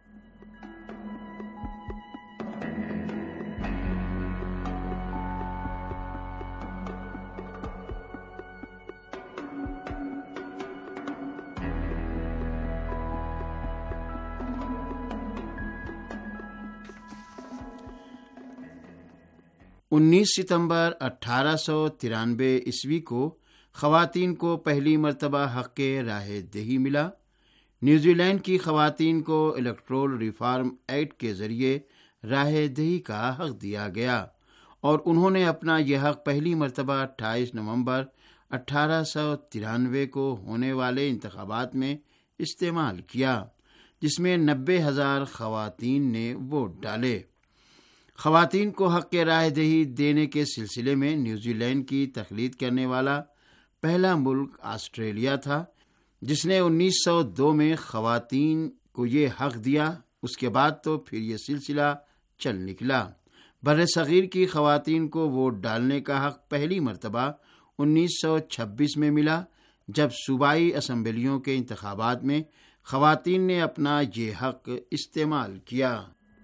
انیس ستمبر 1893 عیسوی کو خواتین کو پہلی مرتبہ حق راہ دہی ملا. نیوزی لینڈ کی خواتین کو الیکٹورل ریفارم ایکٹ کے ذریعے راہ دہی کا حق دیا گیا اور انہوں نے اپنا یہ حق پہلی مرتبہ 28 نومبر 1893 کو ہونے والے انتخابات میں استعمال کیا، جس میں 90,000 خواتین نے ووٹ ڈالے۔ خواتین کو حق رائے دہی دینے کے سلسلے میں نیوزی لینڈ کی تقلید کرنے والا پہلا ملک آسٹریلیا تھا، جس نے 1902 میں خواتین کو یہ حق دیا۔ اس کے بعد تو پھر یہ سلسلہ چل نکلا۔ بر صغیر کی خواتین کو ووٹ ڈالنے کا حق پہلی مرتبہ 1926 میں ملا، جب صوبائی اسمبلیوں کے انتخابات میں خواتین نے اپنا یہ حق استعمال کیا۔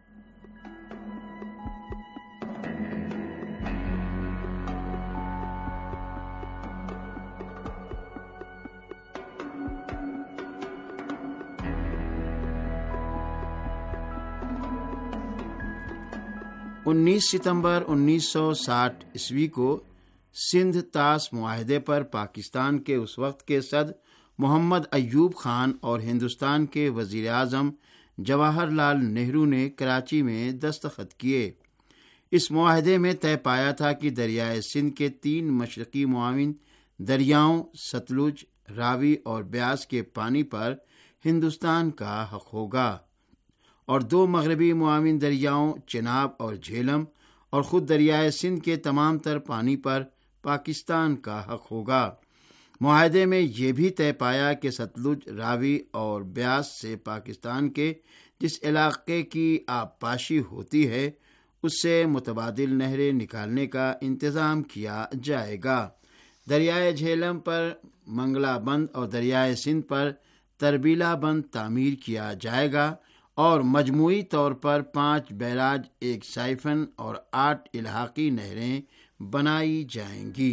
ستمبر 1960 عیسوی کو سندھ طاس معاہدے پر پاکستان کے اس وقت کے صدر محمد ایوب خان اور ہندوستان کے وزیر اعظم جواہر لال نہرو نے کراچی میں دستخط کیے۔ اس معاہدے میں طے پایا تھا کہ دریائے سندھ کے 3 مشرقی معاون دریاؤں ستلج، راوی اور بیاس کے پانی پر ہندوستان کا حق ہوگا، اور 2 مغربی معاون دریاؤں چناب اور جہلم اور خود دریائے سندھ کے تمام تر پانی پر پاکستان کا حق ہوگا۔ معاہدے میں یہ بھی طے پایا کہ ستلج، راوی اور بیاس سے پاکستان کے جس علاقے کی آبپاشی ہوتی ہے اس سے متبادل نہریں نکالنے کا انتظام کیا جائے گا۔ دریائے جہلم پر منگلا بند اور دریائے سندھ پر تربیلا بند تعمیر کیا جائے گا، اور مجموعی طور پر 5 بیراج، 1 سائفن اور 8 الحاقی نہریں بنائی جائیں گی۔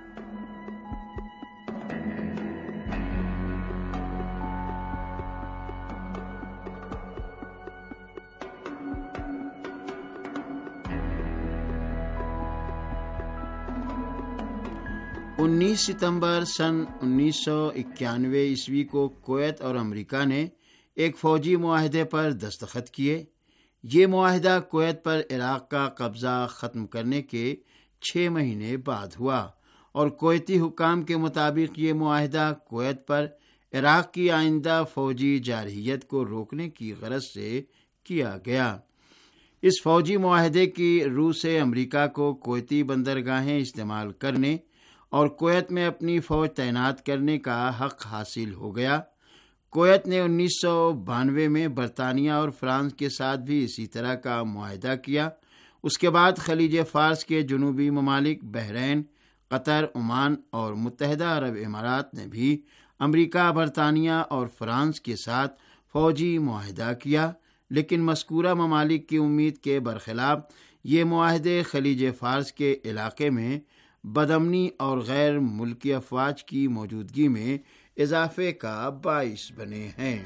ستمبر سن 1991 عیسوی کو کویت اور امریکہ نے ایک فوجی معاہدے پر دستخط کیے۔ یہ معاہدہ کویت پر عراق کا قبضہ ختم کرنے کے 6 مہینے بعد ہوا، اور کویتی حکام کے مطابق یہ معاہدہ کویت پر عراق کی آئندہ فوجی جارحیت کو روکنے کی غرض سے کیا گیا۔ اس فوجی معاہدے کی روح سے امریکہ کو کویتی بندرگاہیں استعمال کرنے اور کویت میں اپنی فوج تعینات کرنے کا حق حاصل ہو گیا۔ کویت نے 1992 میں برطانیہ اور فرانس کے ساتھ بھی اسی طرح کا معاہدہ کیا۔ اس کے بعد خلیج فارس کے جنوبی ممالک بحرین، قطر، عمان اور متحدہ عرب امارات نے بھی امریکہ، برطانیہ اور فرانس کے ساتھ فوجی معاہدہ کیا، لیکن مذکورہ ممالک کی امید کے برخلاف یہ معاہدے خلیج فارس کے علاقے میں بدامنی اور غیر ملکی افواج کی موجودگی میں اضافے کا باعث بنے ہیں۔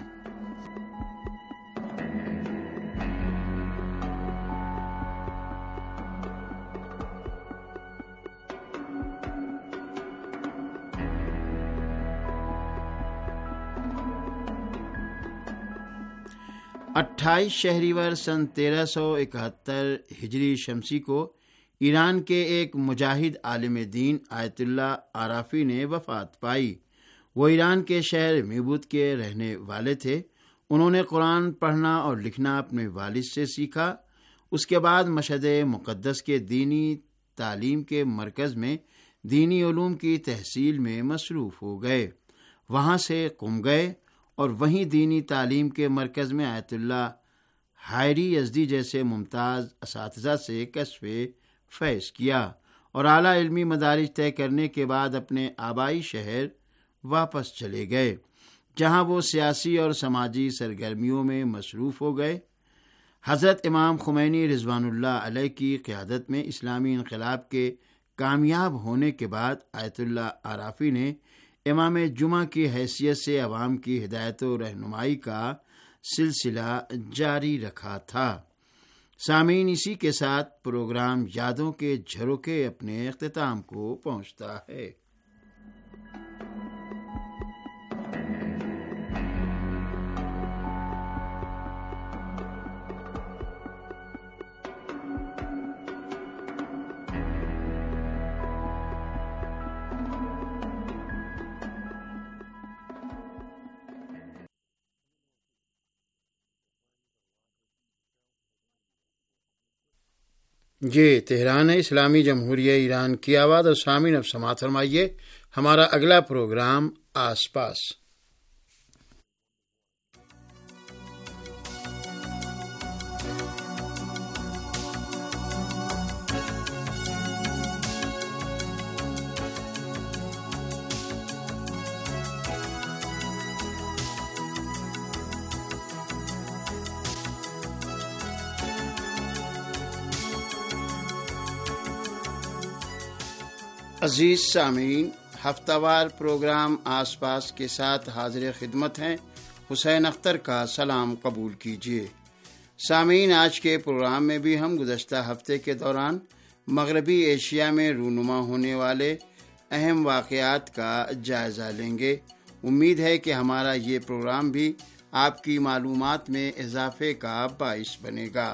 شہریور سن 1371 ہجری شمسی کو ایران کے ایک مجاہد عالم دین آیت اللہ عرافی نے وفات پائی۔ وہ ایران کے شہر میبوت کے رہنے والے تھے۔ انہوں نے قرآن پڑھنا اور لکھنا اپنے والد سے سیکھا۔ اس کے بعد مشہد مقدس کے دینی تعلیم کے مرکز میں دینی علوم کی تحصیل میں مصروف ہو گئے۔ وہاں سے قم گئے اور وہیں دینی تعلیم کے مرکز میں آیت اللہ حائری یزدی جیسے ممتاز اساتذہ سے کشف فیض کیا، اور اعلیٰ علمی مدارج طے کرنے کے بعد اپنے آبائی شہر واپس چلے گئے، جہاں وہ سیاسی اور سماجی سرگرمیوں میں مصروف ہو گئے۔ حضرت امام خمینی رضوان اللہ علیہ کی قیادت میں اسلامی انقلاب کے کامیاب ہونے کے بعد آیت اللہ عرافی نے امام جمعہ کی حیثیت سے عوام کی ہدایت و رہنمائی کا سلسلہ جاری رکھا تھا۔ سامعین، اسی کے ساتھ پروگرام یادوں کے جھروکے اپنے اختتام کو پہنچتا ہے۔ یہ تہران ہے، اسلامی جمہوریہ ایران کی آواز، اور سامعین اب سماعت فرمائیے ہمارا اگلا پروگرام آس پاس۔ عزیز سامعین، ہفتہ وار پروگرام آس پاس کے ساتھ حاضر خدمت ہیں۔ حسین اختر کا سلام قبول کیجیے۔ سامعین، آج کے پروگرام میں بھی ہم گزشتہ ہفتے کے دوران مغربی ایشیا میں رونما ہونے والے اہم واقعات کا جائزہ لیں گے۔ امید ہے کہ ہمارا یہ پروگرام بھی آپ کی معلومات میں اضافے کا باعث بنے گا۔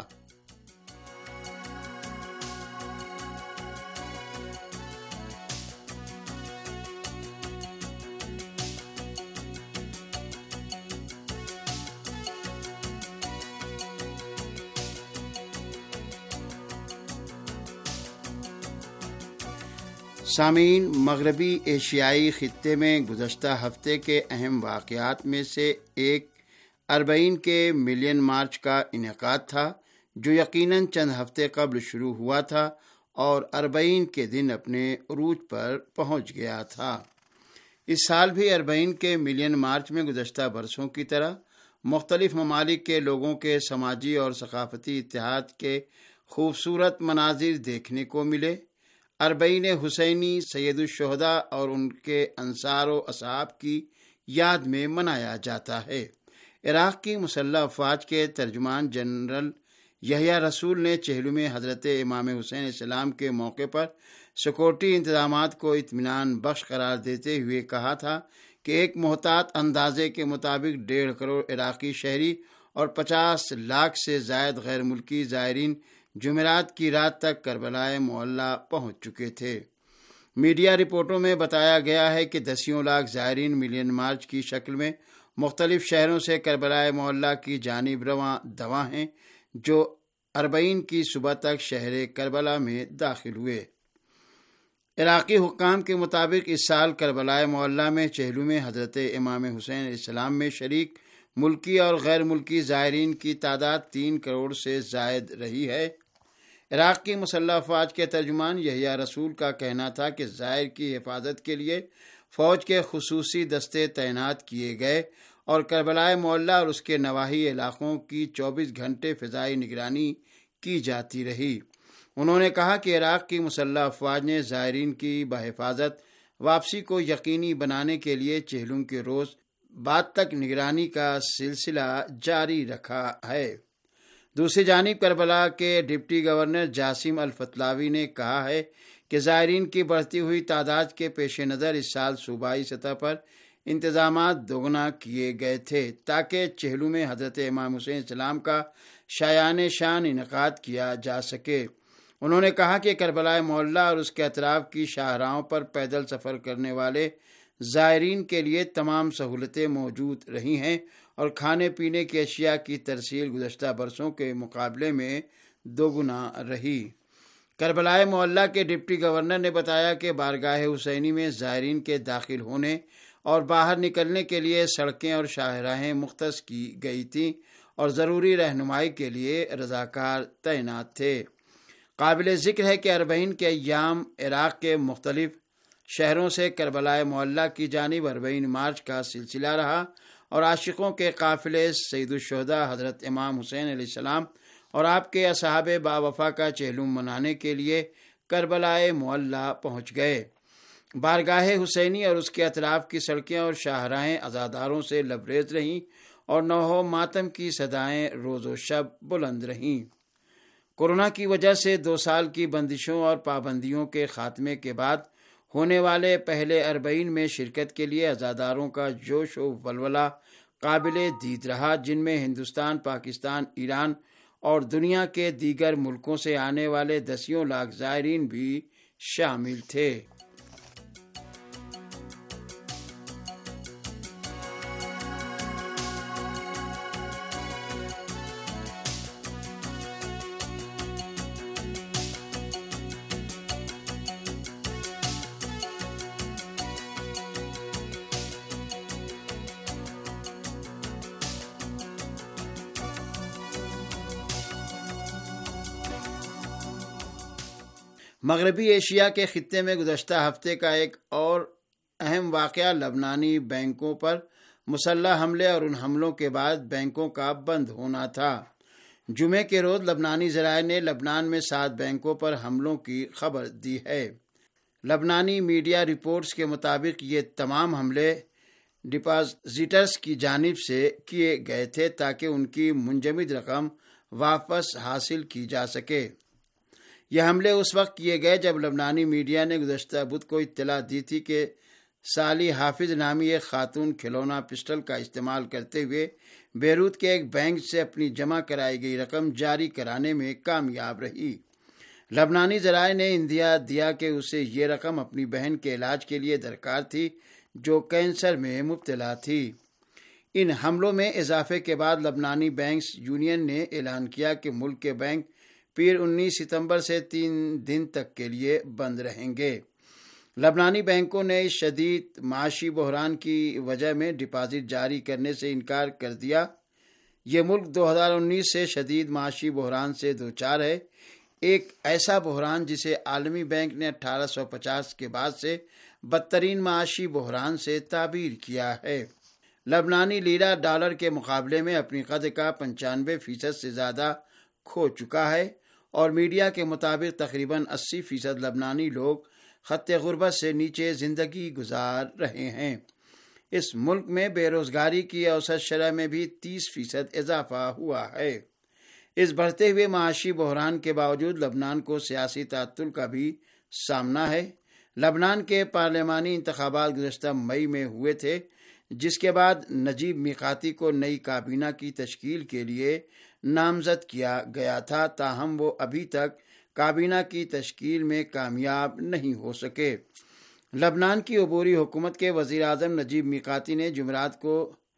سامعین، مغربی ایشیائی خطے میں گزشتہ ہفتے کے اہم واقعات میں سے ایک اربعین کے ملین مارچ کا انعقاد تھا، جو یقیناً چند ہفتے قبل شروع ہوا تھا اور اربعین کے دن اپنے عروج پر پہنچ گیا تھا۔ اس سال بھی اربعین کے ملین مارچ میں گزشتہ برسوں کی طرح مختلف ممالک کے لوگوں کے سماجی اور ثقافتی اتحاد کے خوبصورت مناظر دیکھنے کو ملے۔ اربعین حسینی سید الشہداء اور ان کے انصار و اصحاب کی یاد میں منایا جاتا ہے۔ عراق کی مسلح افواج کے ترجمان جنرل یحییٰ رسول نے چہلم میں حضرت امام حسین علیہ السلام کے موقع پر سیکورٹی انتظامات کو اطمینان بخش قرار دیتے ہوئے کہا تھا کہ ایک محتاط اندازے کے مطابق 1.5 کروڑ عراقی شہری اور 50 لاکھ سے زائد غیر ملکی زائرین جمعرات کی رات تک کربلا معلی پہنچ چکے تھے۔ میڈیا رپورٹوں میں بتایا گیا ہے کہ دسیوں لاکھ زائرین ملین مارچ کی شکل میں مختلف شہروں سے کربلا معلی کی جانب رواں دواں ہیں، جو اربعین کی صبح تک شہر کربلا میں داخل ہوئے۔ عراقی حکام کے مطابق اس سال کربلا معلی میں چہلم میں حضرت امام حسین علیہ السلام میں شریک ملکی اور غیر ملکی زائرین کی تعداد 3 کروڑ سے زائد رہی ہے۔ عراق کی مسلح افواج کے ترجمان یحییٰ رسول کا کہنا تھا کہ زائر کی حفاظت کے لیے فوج کے خصوصی دستے تعینات کیے گئے اور کربلا معلی اور اس کے نواحی علاقوں کی 24 گھنٹے فضائی نگرانی کی جاتی رہی۔ انہوں نے کہا کہ عراق کی مسلح افواج نے زائرین کی بحفاظت واپسی کو یقینی بنانے کے لیے چہلم کے روز بعد تک نگرانی کا سلسلہ جاری رکھا ہے۔ دوسری جانب کربلا کے ڈپٹی گورنر جاسم الفتلاوی نے کہا ہے کہ زائرین کی بڑھتی ہوئی تعداد کے پیش نظر اس سال صوبائی سطح پر انتظامات دوگنا کیے گئے تھے تاکہ چہلم میں حضرت امام حسین السلام کا شایان شان انعقاد کیا جا سکے۔ انہوں نے کہا کہ کربلا معلی اور اس کے اطراف کی شاہراہوں پر پیدل سفر کرنے والے زائرین کے لیے تمام سہولتیں موجود رہی ہیں اور کھانے پینے کی اشیاء کی ترسیل گزشتہ برسوں کے مقابلے میں دوگنا رہی۔ کربلا معلی کے ڈپٹی گورنر نے بتایا کہ بارگاہ حسینی میں زائرین کے داخل ہونے اور باہر نکلنے کے لیے سڑکیں اور شاہراہیں مختص کی گئی تھیں اور ضروری رہنمائی کے لیے رضاکار تعینات تھے۔ قابل ذکر ہے کہ اربعین کے ایام عراق کے مختلف شہروں سے کربلا معلی کی جانب اربعین مارچ کا سلسلہ رہا اور عاشقوں کے قافلے سید الشہداء حضرت امام حسین علیہ السلام اور آپ کے اصحاب باوفا کا چہلم منانے کے لیے کربلا معلی پہنچ گئے۔ بارگاہ حسینی اور اس کے اطراف کی سڑکیں اور شاہراہیں عزاداروں سے لبریز رہیں اور نوحہ ماتم کی صدائیں روز و شب بلند رہیں۔ کورونا کی وجہ سے 2 سال کی بندشوں اور پابندیوں کے خاتمے کے بعد ہونے والے پہلے اربعین میں شرکت کے لیے عزاداروں کا جوش و ولولہ قابل دید رہا، جن میں ہندوستان، پاکستان، ایران اور دنیا کے دیگر ملکوں سے آنے والے دسیوں لاکھ زائرین بھی شامل تھے۔ مغربی ایشیا کے خطے میں گزشتہ ہفتے کا ایک اور اہم واقعہ لبنانی بینکوں پر مسلح حملے اور ان حملوں کے بعد بینکوں کا بند ہونا تھا۔ جمعے کے روز لبنانی ذرائع نے لبنان میں 7 بینکوں پر حملوں کی خبر دی ہے۔ لبنانی میڈیا رپورٹس کے مطابق یہ تمام حملے ڈپازیٹرز کی جانب سے کیے گئے تھے تاکہ ان کی منجمد رقم واپس حاصل کی جا سکے۔ یہ حملے اس وقت کیے گئے جب لبنانی میڈیا نے گزشتہ بدھ کو اطلاع دی تھی کہ سالی حافظ نامی ایک خاتون کھلونا پسٹل کا استعمال کرتے ہوئے بیروت کے ایک بینک سے اپنی جمع کرائی گئی رقم جاری کرانے میں کامیاب رہی۔ لبنانی ذرائع نے اندیا دیا کہ اسے یہ رقم اپنی بہن کے علاج کے لیے درکار تھی جو کینسر میں مبتلا تھی۔ ان حملوں میں اضافے کے بعد لبنانی بینکس یونین نے اعلان کیا کہ ملک کے بینک پیر 19 ستمبر سے 3 دن تک کے لیے بند رہیں گے۔ لبنانی بینکوں نے اس شدید معاشی بحران کی وجہ میں ڈپازٹ جاری کرنے سے انکار کر دیا۔ یہ ملک 2019 سے شدید معاشی بحران سے دوچار ہے، ایک ایسا بحران جسے عالمی بینک نے 1850 کے بعد سے بدترین معاشی بحران سے تعبیر کیا ہے۔ لبنانی لیرہ ڈالر کے مقابلے میں اپنی قدر کا 95% سے زیادہ کھو چکا ہے اور میڈیا کے مطابق تقریباً 80% لبنانی لوگ خط غربت سے نیچے زندگی گزار رہے ہیں۔ اس ملک میں بے روزگاری کی اوسط شرح میں بھی 30% اضافہ ہوا ہے۔ اس بڑھتے ہوئے معاشی بحران کے باوجود لبنان کو سیاسی تعطل کا بھی سامنا ہے۔ لبنان کے پارلیمانی انتخابات گزشتہ مئی میں ہوئے تھے، جس کے بعد نجیب میقاتی کو نئی کابینہ کی تشکیل کے لیے نامزد کیا گیا تھا، تاہم وہ ابھی تک کابینہ کی تشکیل میں کامیاب نہیں ہو سکے۔ لبنان کی عبوری حکومت کے وزیر اعظم نجیب میقاتی نے جمعرات کو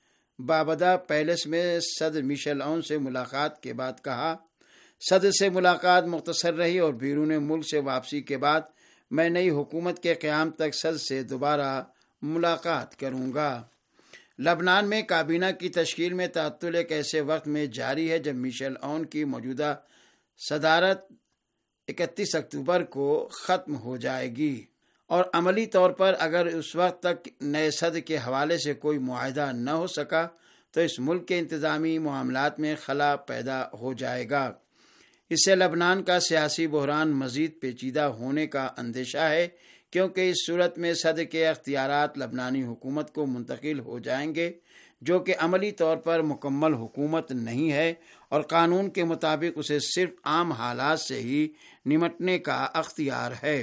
بابدا پیلس میں صدر میشل عون سے ملاقات کے بعد کہا، صدر سے ملاقات مختصر رہی اور بیرون ملک سے واپسی کے بعد میں نئی حکومت کے قیام تک صدر سے دوبارہ ملاقات کروں گا۔ لبنان میں کابینہ کی تشکیل میں تعطل ایک ایسے وقت میں جاری ہے جب میشل عون کی موجودہ صدارت 31 اکتوبر کو ختم ہو جائے گی اور عملی طور پر اگر اس وقت تک نئے صدر کے حوالے سے کوئی معاہدہ نہ ہو سکا تو اس ملک کے انتظامی معاملات میں خلا پیدا ہو جائے گا۔ اس سے لبنان کا سیاسی بحران مزید پیچیدہ ہونے کا اندیشہ ہے، کیونکہ اس صورت میں صدر کے اختیارات لبنانی حکومت کو منتقل ہو جائیں گے، جو کہ عملی طور پر مکمل حکومت نہیں ہے اور قانون کے مطابق اسے صرف عام حالات سے ہی نمٹنے کا اختیار ہے۔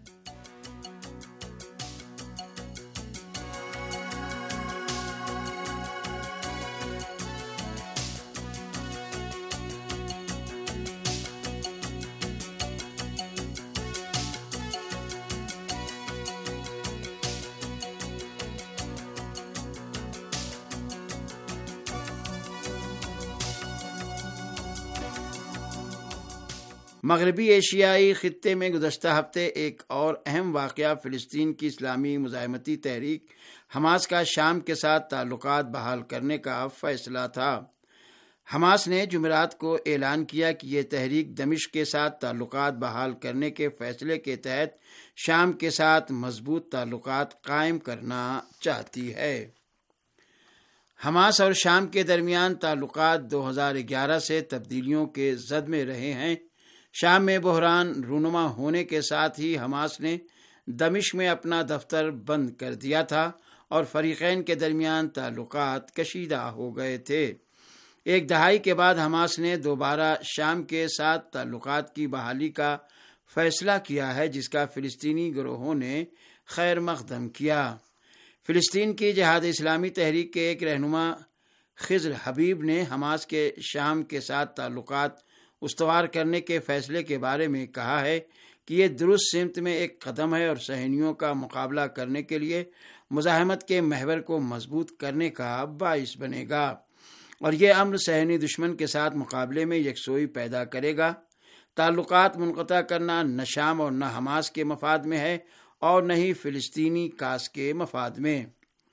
مغربی ایشیائی خطے میں گزشتہ ہفتے ایک اور اہم واقعہ فلسطین کی اسلامی مزاحمتی تحریک حماس کا شام کے ساتھ تعلقات بحال کرنے کا فیصلہ تھا۔ حماس نے جمعرات کو اعلان کیا کہ یہ تحریک دمشق کے ساتھ تعلقات بحال کرنے کے فیصلے کے تحت شام کے ساتھ مضبوط تعلقات قائم کرنا چاہتی ہے۔ حماس اور شام کے درمیان تعلقات 2011 سے تبدیلیوں کے زد میں رہے ہیں۔ شام میں بحران رونما ہونے کے ساتھ ہی حماس نے دمشق میں اپنا دفتر بند کر دیا تھا اور فریقین کے درمیان تعلقات کشیدہ ہو گئے تھے۔ ایک دہائی کے بعد حماس نے دوبارہ شام کے ساتھ تعلقات کی بحالی کا فیصلہ کیا ہے، جس کا فلسطینی گروہوں نے خیر مقدم کیا۔ فلسطین کی جہاد اسلامی تحریک کے ایک رہنما خضر حبیب نے حماس کے شام کے ساتھ تعلقات استوار کرنے کے فیصلے کے بارے میں کہا ہے کہ یہ درست سمت میں ایک قدم ہے اور صہیونیوں کا مقابلہ کرنے کے لیے مزاحمت کے محور کو مضبوط کرنے کا باعث بنے گا، اور یہ امر صہیونی دشمن کے ساتھ مقابلے میں یکسوئی پیدا کرے گا۔ تعلقات منقطع کرنا نہ شام اور نہ حماس کے مفاد میں ہے اور نہ ہی فلسطینی کاس کے مفاد میں۔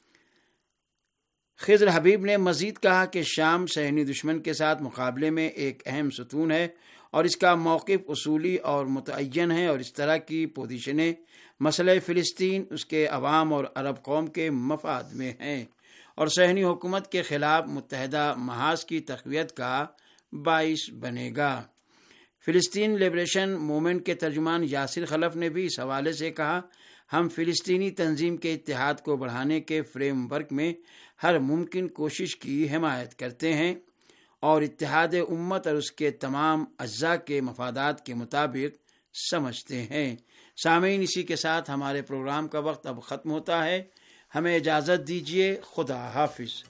خضر حبیب نے مزید کہا کہ شام صہیونی دشمن کے ساتھ مقابلے میں ایک اہم ستون ہے اور اس کا موقف اصولی اور متعین ہے، اور اس طرح کی پوزیشنیں مسئلہ فلسطین، اس کے عوام اور عرب قوم کے مفاد میں ہیں اور صہیونی حکومت کے خلاف متحدہ محاذ کی تقویت کا باعث بنے گا۔ فلسطین لبریشن موومنٹ کے ترجمان یاسر خلف نے بھی اس حوالے سے کہا، ہم فلسطینی تنظیم کے اتحاد کو بڑھانے کے فریم ورک میں ہر ممکن کوشش کی حمایت کرتے ہیں اور اتحاد امت اور اس کے تمام اجزاء کے مفادات کے مطابق سمجھتے ہیں۔ سامعین، اسی کے ساتھ ہمارے پروگرام کا وقت اب ختم ہوتا ہے۔ ہمیں اجازت دیجیے۔ خدا حافظ۔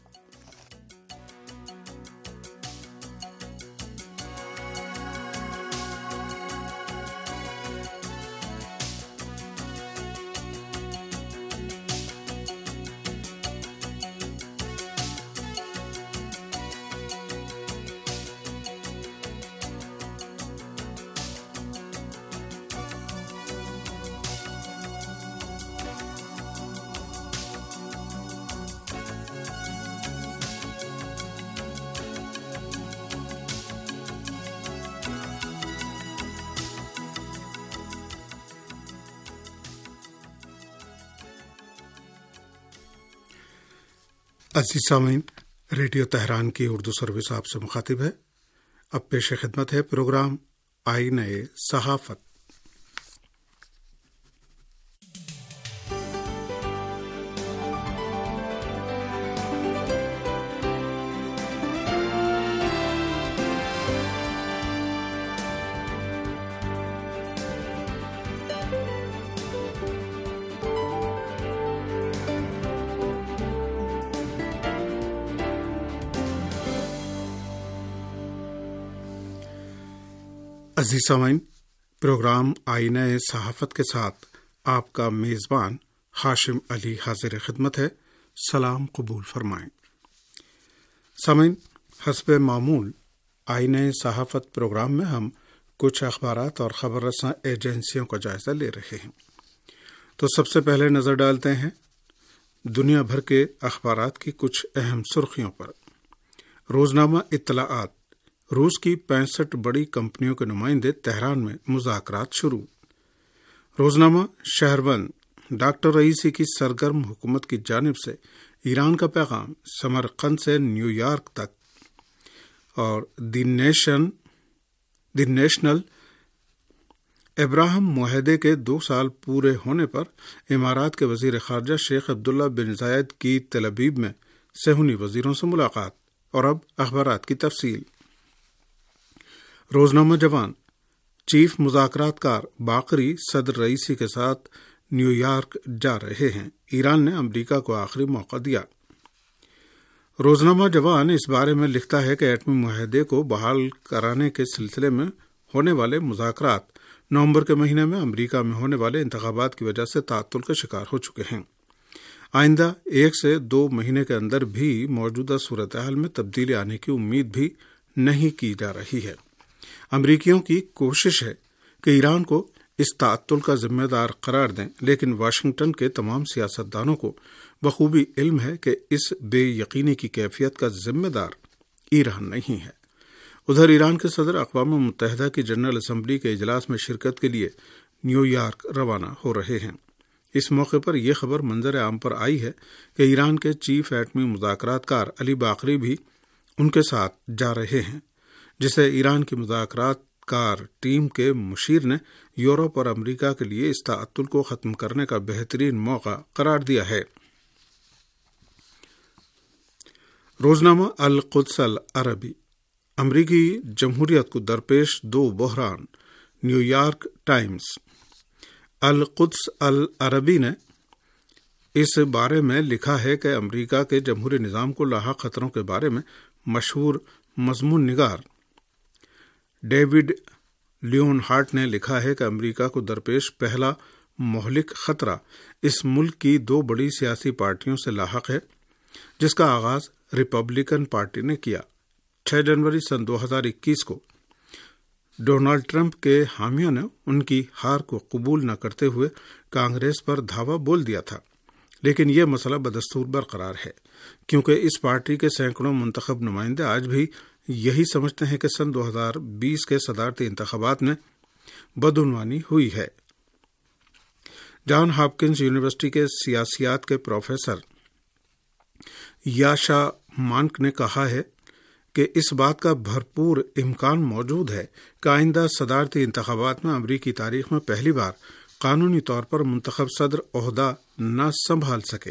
عزیز سامعین، ریڈیو تہران کی اردو سروس آپ سے مخاطب ہے۔ اب پیش خدمت ہے پروگرام آئینہ صحافت۔ عزیز سامعین، پروگرام آئینہ صحافت کے ساتھ آپ کا میزبان ہاشم علی حاضر خدمت ہے۔ سلام قبول فرمائیں۔ سامعین، حسب معمول آئینہ صحافت پروگرام میں ہم کچھ اخبارات اور خبر رساں ایجنسیوں کا جائزہ لے رہے ہیں۔ تو سب سے پہلے نظر ڈالتے ہیں دنیا بھر کے اخبارات کی کچھ اہم سرخیوں پر۔ روزنامہ اطلاعات، روس کی 65 بڑی کمپنیوں کے نمائندے تہران میں مذاکرات شروع۔ روزنامہ شہروند، ڈاکٹر رئیسی کی سرگرم حکومت کی جانب سے ایران کا پیغام سمرقند سے نیو یارک تک، اور دی نیشنل، ابراہم معاہدے کے 2 سال پورے ہونے پر امارات کے وزیر خارجہ شیخ عبداللہ بن زائد کی تل ابیب میں صہیونی وزیروں سے ملاقات۔ اور اب اخبارات کی تفصیل۔ روزنامہ جوان، چیف مذاکرات کار باقری صدر رئیسی کے ساتھ نیو یارک جا رہے ہیں، ایران نے امریکہ کو آخری موقع دیا۔ روزنامہ جوان اس بارے میں لکھتا ہے کہ ایٹمی معاہدے کو بحال کرانے کے سلسلے میں ہونے والے مذاکرات نومبر کے مہینے میں امریکہ میں ہونے والے انتخابات کی وجہ سے تعطل کا شکار ہو چکے ہیں۔ آئندہ 1 سے 2 مہینے کے اندر بھی موجودہ صورتحال میں تبدیلی آنے کی امید بھی نہیں کی جا رہی ہے۔ امریکیوں کی کوشش ہے کہ ایران کو اس تعطل کا ذمہ دار قرار دیں، لیکن واشنگٹن کے تمام سیاستدانوں کو بخوبی علم ہے کہ اس بے یقینی کی کیفیت کا ذمہ دار ایران نہیں ہے۔ ادھر ایران کے صدر اقوام متحدہ کی جنرل اسمبلی کے اجلاس میں شرکت کے لیے نیو یارک روانہ ہو رہے ہیں۔ اس موقع پر یہ خبر منظر عام پر آئی ہے کہ ایران کے چیف ایٹمی مذاکرات کار علی باقری بھی ان کے ساتھ جا رہے ہیں، جسے ایران کی مذاکرات کار ٹیم کے مشیر نے یورپ اور امریکہ کے لیے اس تعطل کو ختم کرنے کا بہترین موقع قرار دیا ہے۔ روزنامہ القدس العربی، امریکی جمہوریت کو درپیش 2 بحران۔ نیو یارک ٹائمز، القدس العربی نے اس بارے میں لکھا ہے کہ امریکہ کے جمہوری نظام کو لاحق خطروں کے بارے میں مشہور مضمون نگار ڈیوڈ لیون ہارٹ نے لکھا ہے کہ امریکہ کو درپیش پہلا مہلک خطرہ اس ملک کی 2 بڑی سیاسی پارٹیوں سے لاحق ہے، جس کا آغاز ریپبلکن پارٹی نے کیا۔ 6 جنوری سن 2021 کو ڈونلڈ ٹرمپ کے حامیوں نے ان کی ہار کو قبول نہ کرتے ہوئے کانگریس پر دھاوا بول دیا تھا، لیکن یہ مسئلہ بدستور برقرار ہے، کیونکہ اس پارٹی کے سینکڑوں منتخب نمائندے آج بھی یہی سمجھتے ہیں کہ سن 2020 کے صدارتی انتخابات میں بدعنوانی ہوئی ہے۔ جان ہاپکنز یونیورسٹی کے سیاسیات کے پروفیسر یاشا مانک نے کہا ہے کہ اس بات کا بھرپور امکان موجود ہے کہ آئندہ صدارتی انتخابات میں امریکی تاریخ میں پہلی بار قانونی طور پر منتخب صدر عہدہ نہ سنبھال سکے۔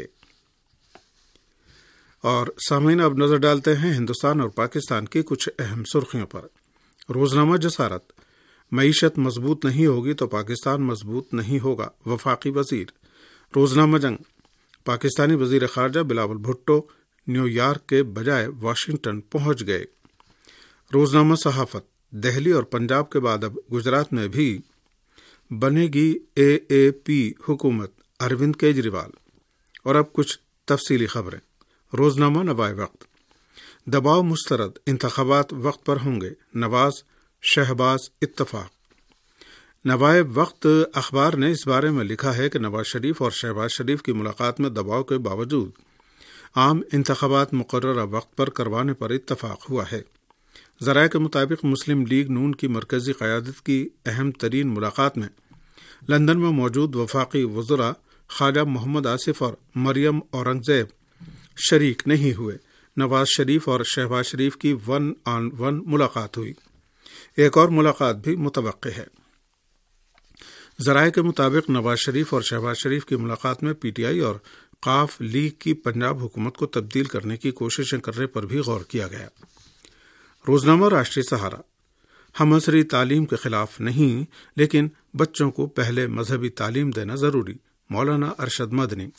اور سامعین، اب نظر ڈالتے ہیں ہندوستان اور پاکستان کی کچھ اہم سرخیوں پر۔ روزنامہ جسارت، معیشت مضبوط نہیں ہوگی تو پاکستان مضبوط نہیں ہوگا، وفاقی وزیر۔ روزنامہ جنگ، پاکستانی وزیر خارجہ بلاول بھٹو نیو یارک کے بجائے واشنگٹن پہنچ گئے۔ روزنامہ صحافت، دہلی اور پنجاب کے بعد اب گجرات میں بھی بنے گی AAP حکومت، اروند کیجریوال۔ اور اب کچھ تفصیلی خبریں۔ روزنامہ نوائے وقت، دباؤ مسترد، انتخابات وقت پر ہوں گے، نواز شہباز اتفاق۔ نوائے وقت اخبار نے اس بارے میں لکھا ہے کہ نواز شریف اور شہباز شریف کی ملاقات میں دباؤ کے باوجود عام انتخابات مقررہ وقت پر کروانے پر اتفاق ہوا ہے۔ ذرائع کے مطابق مسلم لیگ نون کی مرکزی قیادت کی اہم ترین ملاقات میں لندن میں موجود وفاقی وزراء خواجہ محمد آصف اور مریم اورنگزیب شریک نہیں ہوئے۔ نواز شریف اور شہباز شریف کی 1-on-1 ملاقات ہوئی۔ ایک اور ملاقات بھی متوقع ہے۔ ذرائع کے مطابق نواز شریف اور شہباز شریف کی ملاقات میں PTI اور قاف لیگ کی پنجاب حکومت کو تبدیل کرنے کی کوششیں کرنے پر بھی غور کیا گیا۔ روزنامہ راشٹری سہارا، ہم عصری تعلیم کے خلاف نہیں، لیکن بچوں کو پہلے مذہبی تعلیم دینا ضروری، مولانا ارشد مدنی۔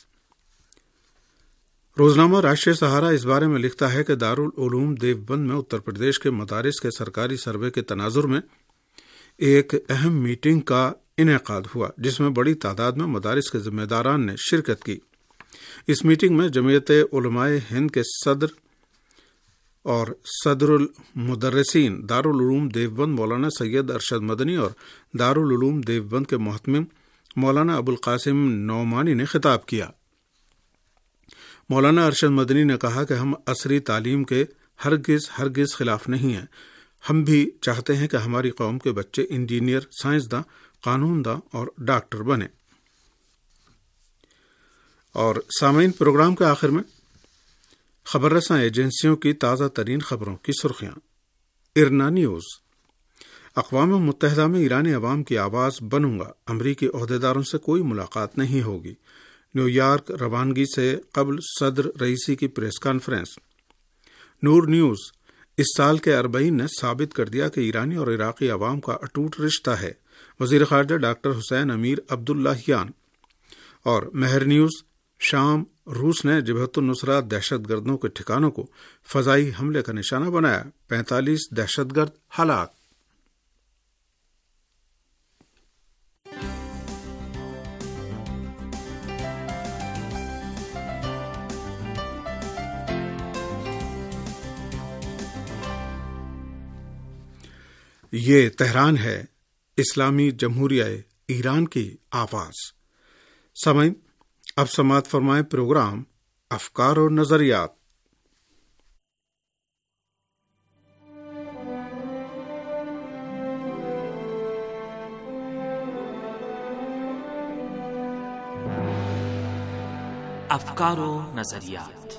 روزنامہ راشٹری سہارا اس بارے میں لکھتا ہے کہ دارالعلوم دیوبند میں اتر پردیش کے مدارس کے سرکاری سروے کے تناظر میں ایک اہم میٹنگ کا انعقاد ہوا، جس میں بڑی تعداد میں مدارس کے ذمہ داران نے شرکت کی۔ اس میٹنگ میں جمعیت علماء ہند کے صدر اور صدر المدرسین دارالعلوم دیوبند مولانا سید ارشد مدنی اور دارالعلوم دیوبند کے محتمم مولانا ابوالقاسم نعمانی نے خطاب کیا۔ مولانا ارشد مدنی نے کہا کہ ہم عصری تعلیم کے ہرگز خلاف نہیں ہیں، ہم بھی چاہتے ہیں کہ ہماری قوم کے بچے انجینئر، سائنسداں، قانون داں اور ڈاکٹر بنے۔ اور سامعین، پروگرام کے آخر میں خبر رساں ایجنسیوں کی تازہ ترین خبروں کی سرخیاں۔ ارنا نیوز، اقوام متحدہ میں ایرانی عوام کی آواز بنوں گا، امریکی عہدیداروں سے کوئی ملاقات نہیں ہوگی۔ نیو یارک روانگی سے قبل صدر رئیسی کی پریس کانفرنس۔ نور نیوز، اس سال کے 40 نے ثابت کر دیا کہ ایرانی اور عراقی عوام کا اٹوٹ رشتہ ہے، وزیر خارجہ ڈاکٹر حسین امیر عبداللہیان۔ اور مہر نیوز، شام، روس نے جبہت النصرہ دہشت گردوں کے ٹھکانوں کو فضائی حملے کا نشانہ بنایا، 45 دہشت گرد ہلاک۔ یہ تہران ہے، اسلامی جمہوریہ ایران کی آواز۔ سامعین، اب سماعت فرمائیں پروگرام افکار و نظریات۔ افکار و نظریات۔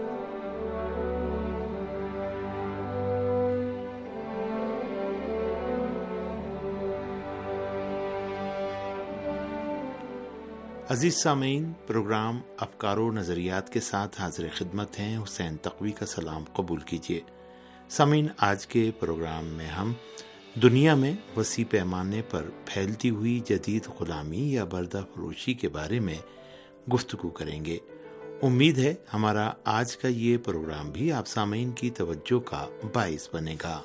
عزیز سامعین، پروگرام افکار و نظریات کے ساتھ حاضر خدمت ہیں حسین تقوی کا سلام قبول کیجیے۔ سامعین، آج کے پروگرام میں ہم دنیا میں وسیع پیمانے پر پھیلتی ہوئی جدید غلامی یا بردہ فروشی کے بارے میں گفتگو کریں گے۔ امید ہے ہمارا آج کا یہ پروگرام بھی آپ سامعین کی توجہ کا باعث بنے گا۔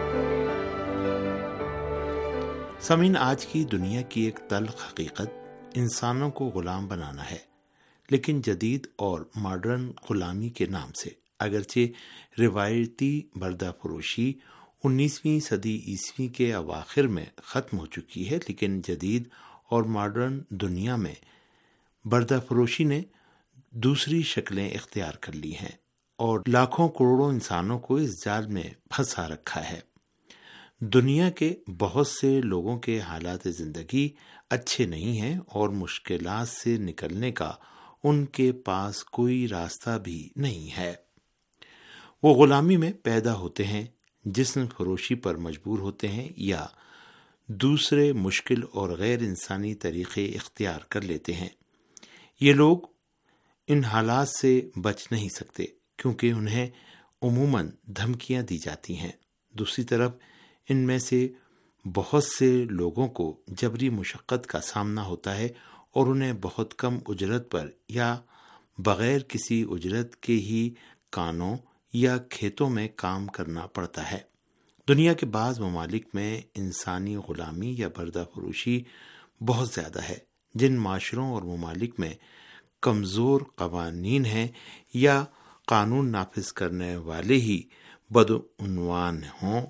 سامعین، آج کی دنیا کی ایک تلخ حقیقت انسانوں کو غلام بنانا ہے، لیکن جدید اور ماڈرن غلامی کے نام سے۔ اگرچہ روایتی بردہ فروشی 19ویں صدی عیسوی کے اواخر میں ختم ہو چکی ہے، لیکن جدید اور ماڈرن دنیا میں بردہ فروشی نے دوسری شکلیں اختیار کر لی ہیں اور لاکھوں کروڑوں انسانوں کو اس جال میں پھنسا رکھا ہے۔ دنیا کے بہت سے لوگوں کے حالات زندگی اچھے نہیں ہیں اور مشکلات سے نکلنے کا ان کے پاس کوئی راستہ بھی نہیں ہے۔ وہ غلامی میں پیدا ہوتے ہیں، جسم فروشی پر مجبور ہوتے ہیں یا دوسرے مشکل اور غیر انسانی طریقے اختیار کر لیتے ہیں۔ یہ لوگ ان حالات سے بچ نہیں سکتے کیونکہ انہیں عموماً دھمکیاں دی جاتی ہیں۔ دوسری طرف ان میں سے بہت سے لوگوں کو جبری مشقت کا سامنا ہوتا ہے اور انہیں بہت کم اجرت پر یا بغیر کسی اجرت کے ہی کانوں یا کھیتوں میں کام کرنا پڑتا ہے۔ دنیا کے بعض ممالک میں انسانی غلامی یا بردہ فروشی بہت زیادہ ہے۔ جن معاشروں اور ممالک میں کمزور قوانین ہیں یا قانون نافذ کرنے والے ہی بدعنوان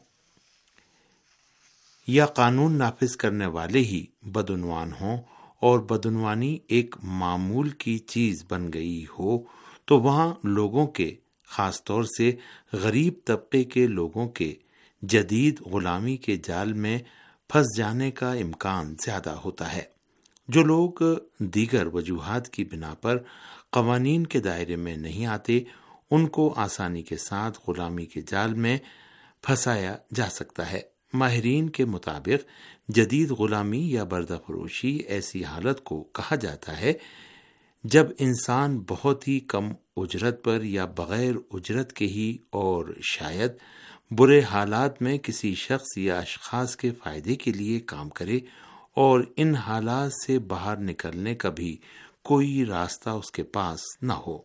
ہوں اور بدعنوانی ایک معمول کی چیز بن گئی ہو، تو وہاں لوگوں کے، خاص طور سے غریب طبقے کے لوگوں کے جدید غلامی کے جال میں پھنس جانے کا امکان زیادہ ہوتا ہے۔ جو لوگ دیگر وجوہات کی بنا پر قوانین کے دائرے میں نہیں آتے، ان کو آسانی کے ساتھ غلامی کے جال میں پھنسایا جا سکتا ہے۔ ماہرین کے مطابق جدید غلامی یا بردہ فروشی ایسی حالت کو کہا جاتا ہے جب انسان بہت ہی کم اجرت پر یا بغیر اجرت کے ہی اور شاید برے حالات میں کسی شخص یا اشخاص کے فائدے کے لیے کام کرے اور ان حالات سے باہر نکلنے کا بھی کوئی راستہ اس کے پاس نہ ہو۔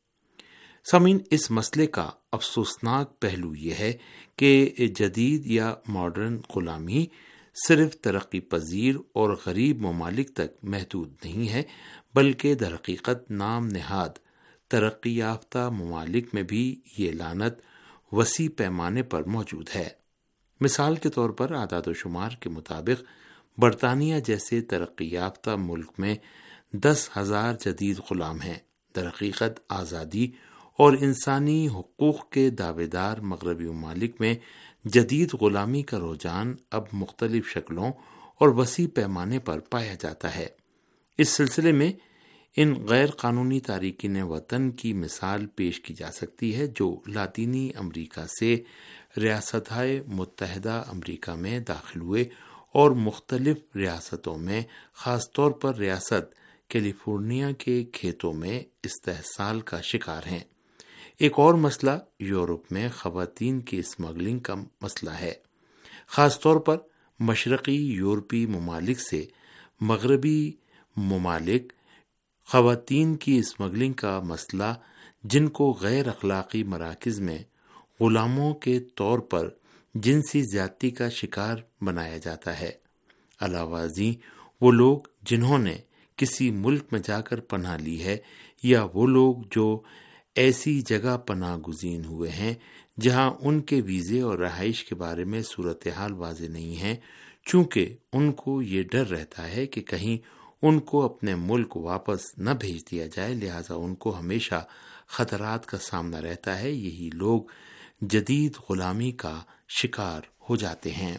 سامعین، اس مسئلے کا افسوسناک پہلو یہ ہے کہ جدید یا ماڈرن غلامی صرف ترقی پذیر اور غریب ممالک تک محدود نہیں ہے، بلکہ در حقیقت نام نہاد ترقی یافتہ ممالک میں بھی یہ لعنت وسیع پیمانے پر موجود ہے۔ مثال کے طور پر اعداد و شمار کے مطابق برطانیہ جیسے ترقی یافتہ ملک میں 10,000 جدید غلام ہیں۔ در حقیقت آزادی اور انسانی حقوق کے دعوے دار مغربی ممالک میں جدید غلامی کا رجحان اب مختلف شکلوں اور وسیع پیمانے پر پایا جاتا ہے۔ اس سلسلے میں ان غیر قانونی تارکین وطن کی مثال پیش کی جا سکتی ہے جو لاطینی امریکہ سے ریاستہائے متحدہ امریکہ میں داخل ہوئے اور مختلف ریاستوں میں، خاص طور پر ریاست کیلیفورنیا کے کھیتوں میں استحصال کا شکار ہیں۔ ایک اور مسئلہ یورپ میں خواتین کی اسمگلنگ کا مسئلہ ہے۔ خاص طور پر مشرقی یورپی ممالک سے مغربی ممالک خواتین کی اسمگلنگ کا مسئلہ، جن کو غیر اخلاقی مراکز میں غلاموں کے طور پر جنسی زیادتی کا شکار بنایا جاتا ہے۔ علاوہ ازیں وہ لوگ جنہوں نے کسی ملک میں جا کر پناہ لی ہے یا وہ لوگ جو ایسی جگہ پناہ گزین ہوئے ہیں جہاں ان کے ویزے اور رہائش کے بارے میں صورتحال واضح نہیں ہے، چونکہ ان کو یہ ڈر رہتا ہے کہ کہیں ان کو اپنے ملک واپس نہ بھیج دیا جائے، لہٰذا ان کو ہمیشہ خطرات کا سامنا رہتا ہے۔ یہی لوگ جدید غلامی کا شکار ہو جاتے ہیں۔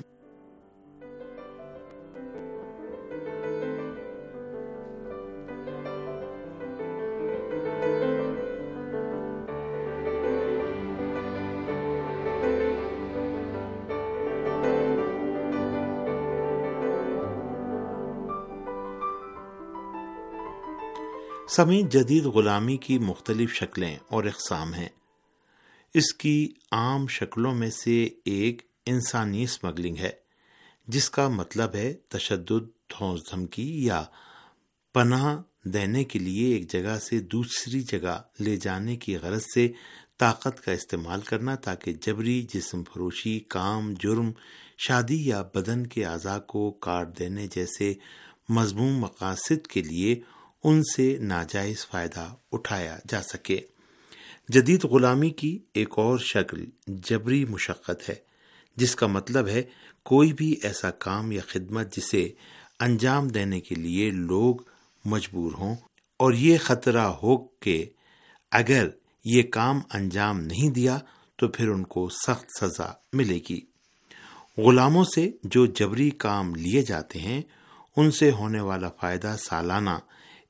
سامعین، جدید غلامی کی مختلف شکلیں اور اقسام ہیں۔ اس کی عام شکلوں میں سے ایک انسانی اسمگلنگ ہے، جس کا مطلب ہے تشدد، دھوس دھمکی یا پناہ دینے کے لیے ایک جگہ سے دوسری جگہ لے جانے کی غرض سے طاقت کا استعمال کرنا تاکہ جبری جسم فروشی، کام، جرم، شادی یا بدن کے اعضاء کو کاٹ دینے جیسے مذموم مقاصد کے لیے ان سے ناجائز فائدہ اٹھایا جا سکے۔ جدید غلامی کی ایک اور شکل جبری مشقت ہے، جس کا مطلب ہے کوئی بھی ایسا کام یا خدمت جسے انجام دینے کے لیے لوگ مجبور ہوں اور یہ خطرہ ہو کہ اگر یہ کام انجام نہیں دیا تو پھر ان کو سخت سزا ملے گی۔ غلاموں سے جو جبری کام لیے جاتے ہیں ان سے ہونے والا فائدہ سالانہ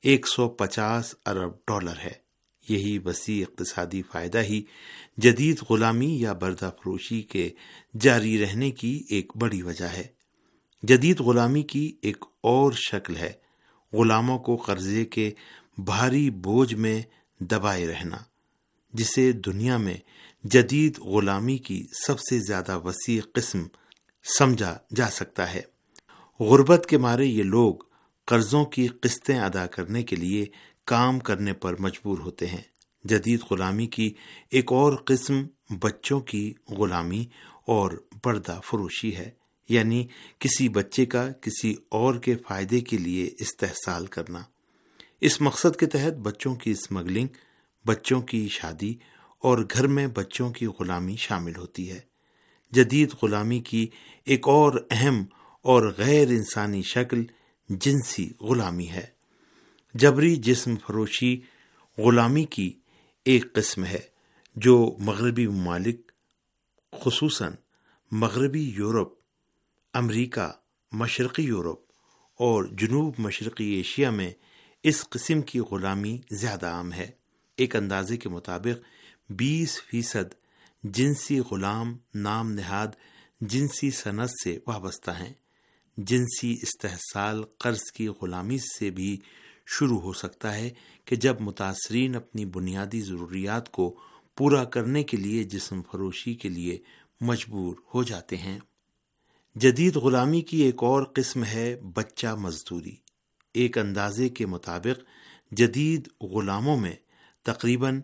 150 ارب ڈالر ہے۔ یہی وسیع اقتصادی فائدہ ہی جدید غلامی یا بردہ فروشی کے جاری رہنے کی ایک بڑی وجہ ہے۔ جدید غلامی کی ایک اور شکل ہے غلاموں کو قرضے کے بھاری بوجھ میں دبائے رہنا، جسے دنیا میں جدید غلامی کی سب سے زیادہ وسیع قسم سمجھا جا سکتا ہے۔ غربت کے مارے یہ لوگ قرضوں کی قسطیں ادا کرنے کے لیے کام کرنے پر مجبور ہوتے ہیں۔ جدید غلامی کی ایک اور قسم بچوں کی غلامی اور بردہ فروشی ہے، یعنی کسی بچے کا کسی اور کے فائدے کے لیے استحصال کرنا۔ اس مقصد کے تحت بچوں کی اسمگلنگ، بچوں کی شادی اور گھر میں بچوں کی غلامی شامل ہوتی ہے۔ جدید غلامی کی ایک اور اہم اور غیر انسانی شکل جنسی غلامی ہے۔ جبری جسم فروشی غلامی کی ایک قسم ہے جو مغربی ممالک خصوصاً مغربی یورپ، امریکہ، مشرقی یورپ اور جنوب مشرقی ایشیا میں اس قسم کی غلامی زیادہ عام ہے۔ ایک اندازے کے مطابق 20% جنسی غلام نام نہاد جنسی صنعت سے وابستہ ہیں۔ جنسی استحصال قرض کی غلامی سے بھی شروع ہو سکتا ہے کہ جب متاثرین اپنی بنیادی ضروریات کو پورا کرنے کے لیے جسم فروشی کے لیے مجبور ہو جاتے ہیں۔ جدید غلامی کی ایک اور قسم ہے بچہ مزدوری۔ ایک اندازے کے مطابق جدید غلاموں میں تقریباً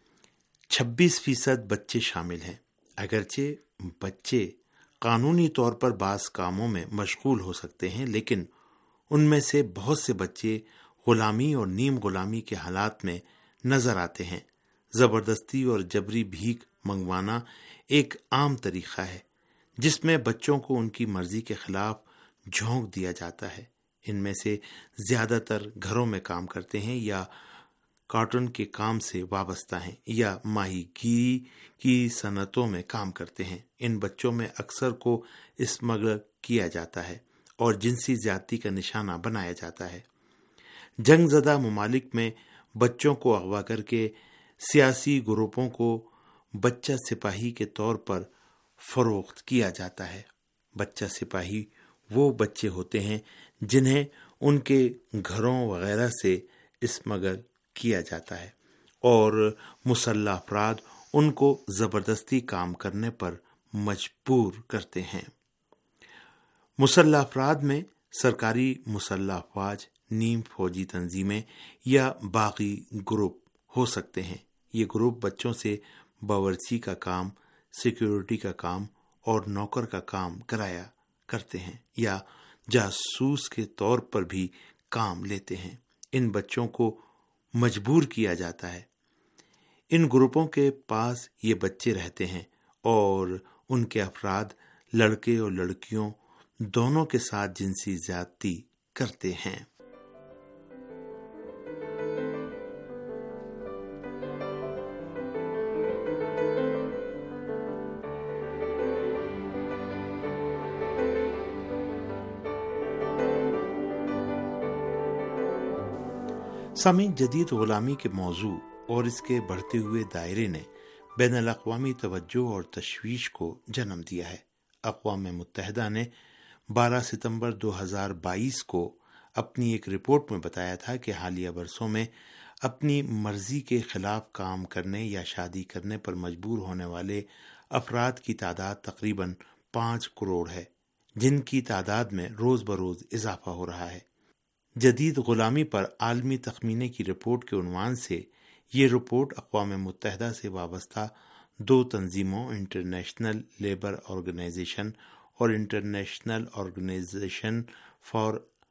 26% بچے شامل ہیں۔ اگرچہ بچے قانونی طور پر بعض کاموں میں مشغول ہو سکتے ہیں، لیکن ان میں سے بہت سے بچے غلامی اور نیم غلامی کے حالات میں نظر آتے ہیں۔ زبردستی اور جبری بھیک منگوانا ایک عام طریقہ ہے جس میں بچوں کو ان کی مرضی کے خلاف جھونک دیا جاتا ہے۔ ان میں سے زیادہ تر گھروں میں کام کرتے ہیں یا کاٹن کے کام سے وابستہ ہیں یا ماہی گیری کی صنعتوں میں کام کرتے ہیں۔ ان بچوں میں اکثر کو اسمگل کیا جاتا ہے اور جنسی زیادتی کا نشانہ بنایا جاتا ہے۔ جنگ زدہ ممالک میں بچوں کو اغوا کر کے سیاسی گروپوں کو بچہ سپاہی کے طور پر فروخت کیا جاتا ہے۔ بچہ سپاہی وہ بچے ہوتے ہیں جنہیں ان کے گھروں وغیرہ سے اسمگل کیا جاتا ہے اور مسلح افراد ان کو زبردستی کام کرنے پر مجبور کرتے ہیں۔ مسلح افراد میں سرکاری مسلح افواج، نیم فوجی تنظیمیں یا باغی گروپ ہو سکتے ہیں۔ یہ گروپ بچوں سے باورچی کا کام، سیکیورٹی کا کام اور نوکر کا کام کرایا کرتے ہیں یا جاسوس کے طور پر بھی کام لیتے ہیں۔ ان بچوں کو مجبور کیا جاتا ہے۔ ان گروپوں کے پاس یہ بچے رہتے ہیں اور ان کے افراد لڑکے اور لڑکیوں دونوں کے ساتھ جنسی زیادتی کرتے ہیں۔ سامعین، جدید غلامی کے موضوع اور اس کے بڑھتے ہوئے دائرے نے بین الاقوامی توجہ اور تشویش کو جنم دیا ہے۔ اقوام متحدہ نے 12 ستمبر 2022 کو اپنی ایک رپورٹ میں بتایا تھا کہ حالیہ برسوں میں اپنی مرضی کے خلاف کام کرنے یا شادی کرنے پر مجبور ہونے والے افراد کی تعداد تقریباً 5 کروڑ ہے، جن کی تعداد میں روز بروز اضافہ ہو رہا ہے۔ جدید غلامی پر عالمی تخمینے کی رپورٹ کے عنوان سے یہ رپورٹ اقوام متحدہ سے وابستہ 2 تنظیموں، انٹرنیشنل لیبر آرگنائزیشن اور انٹرنیشنل آرگنائزیشن فار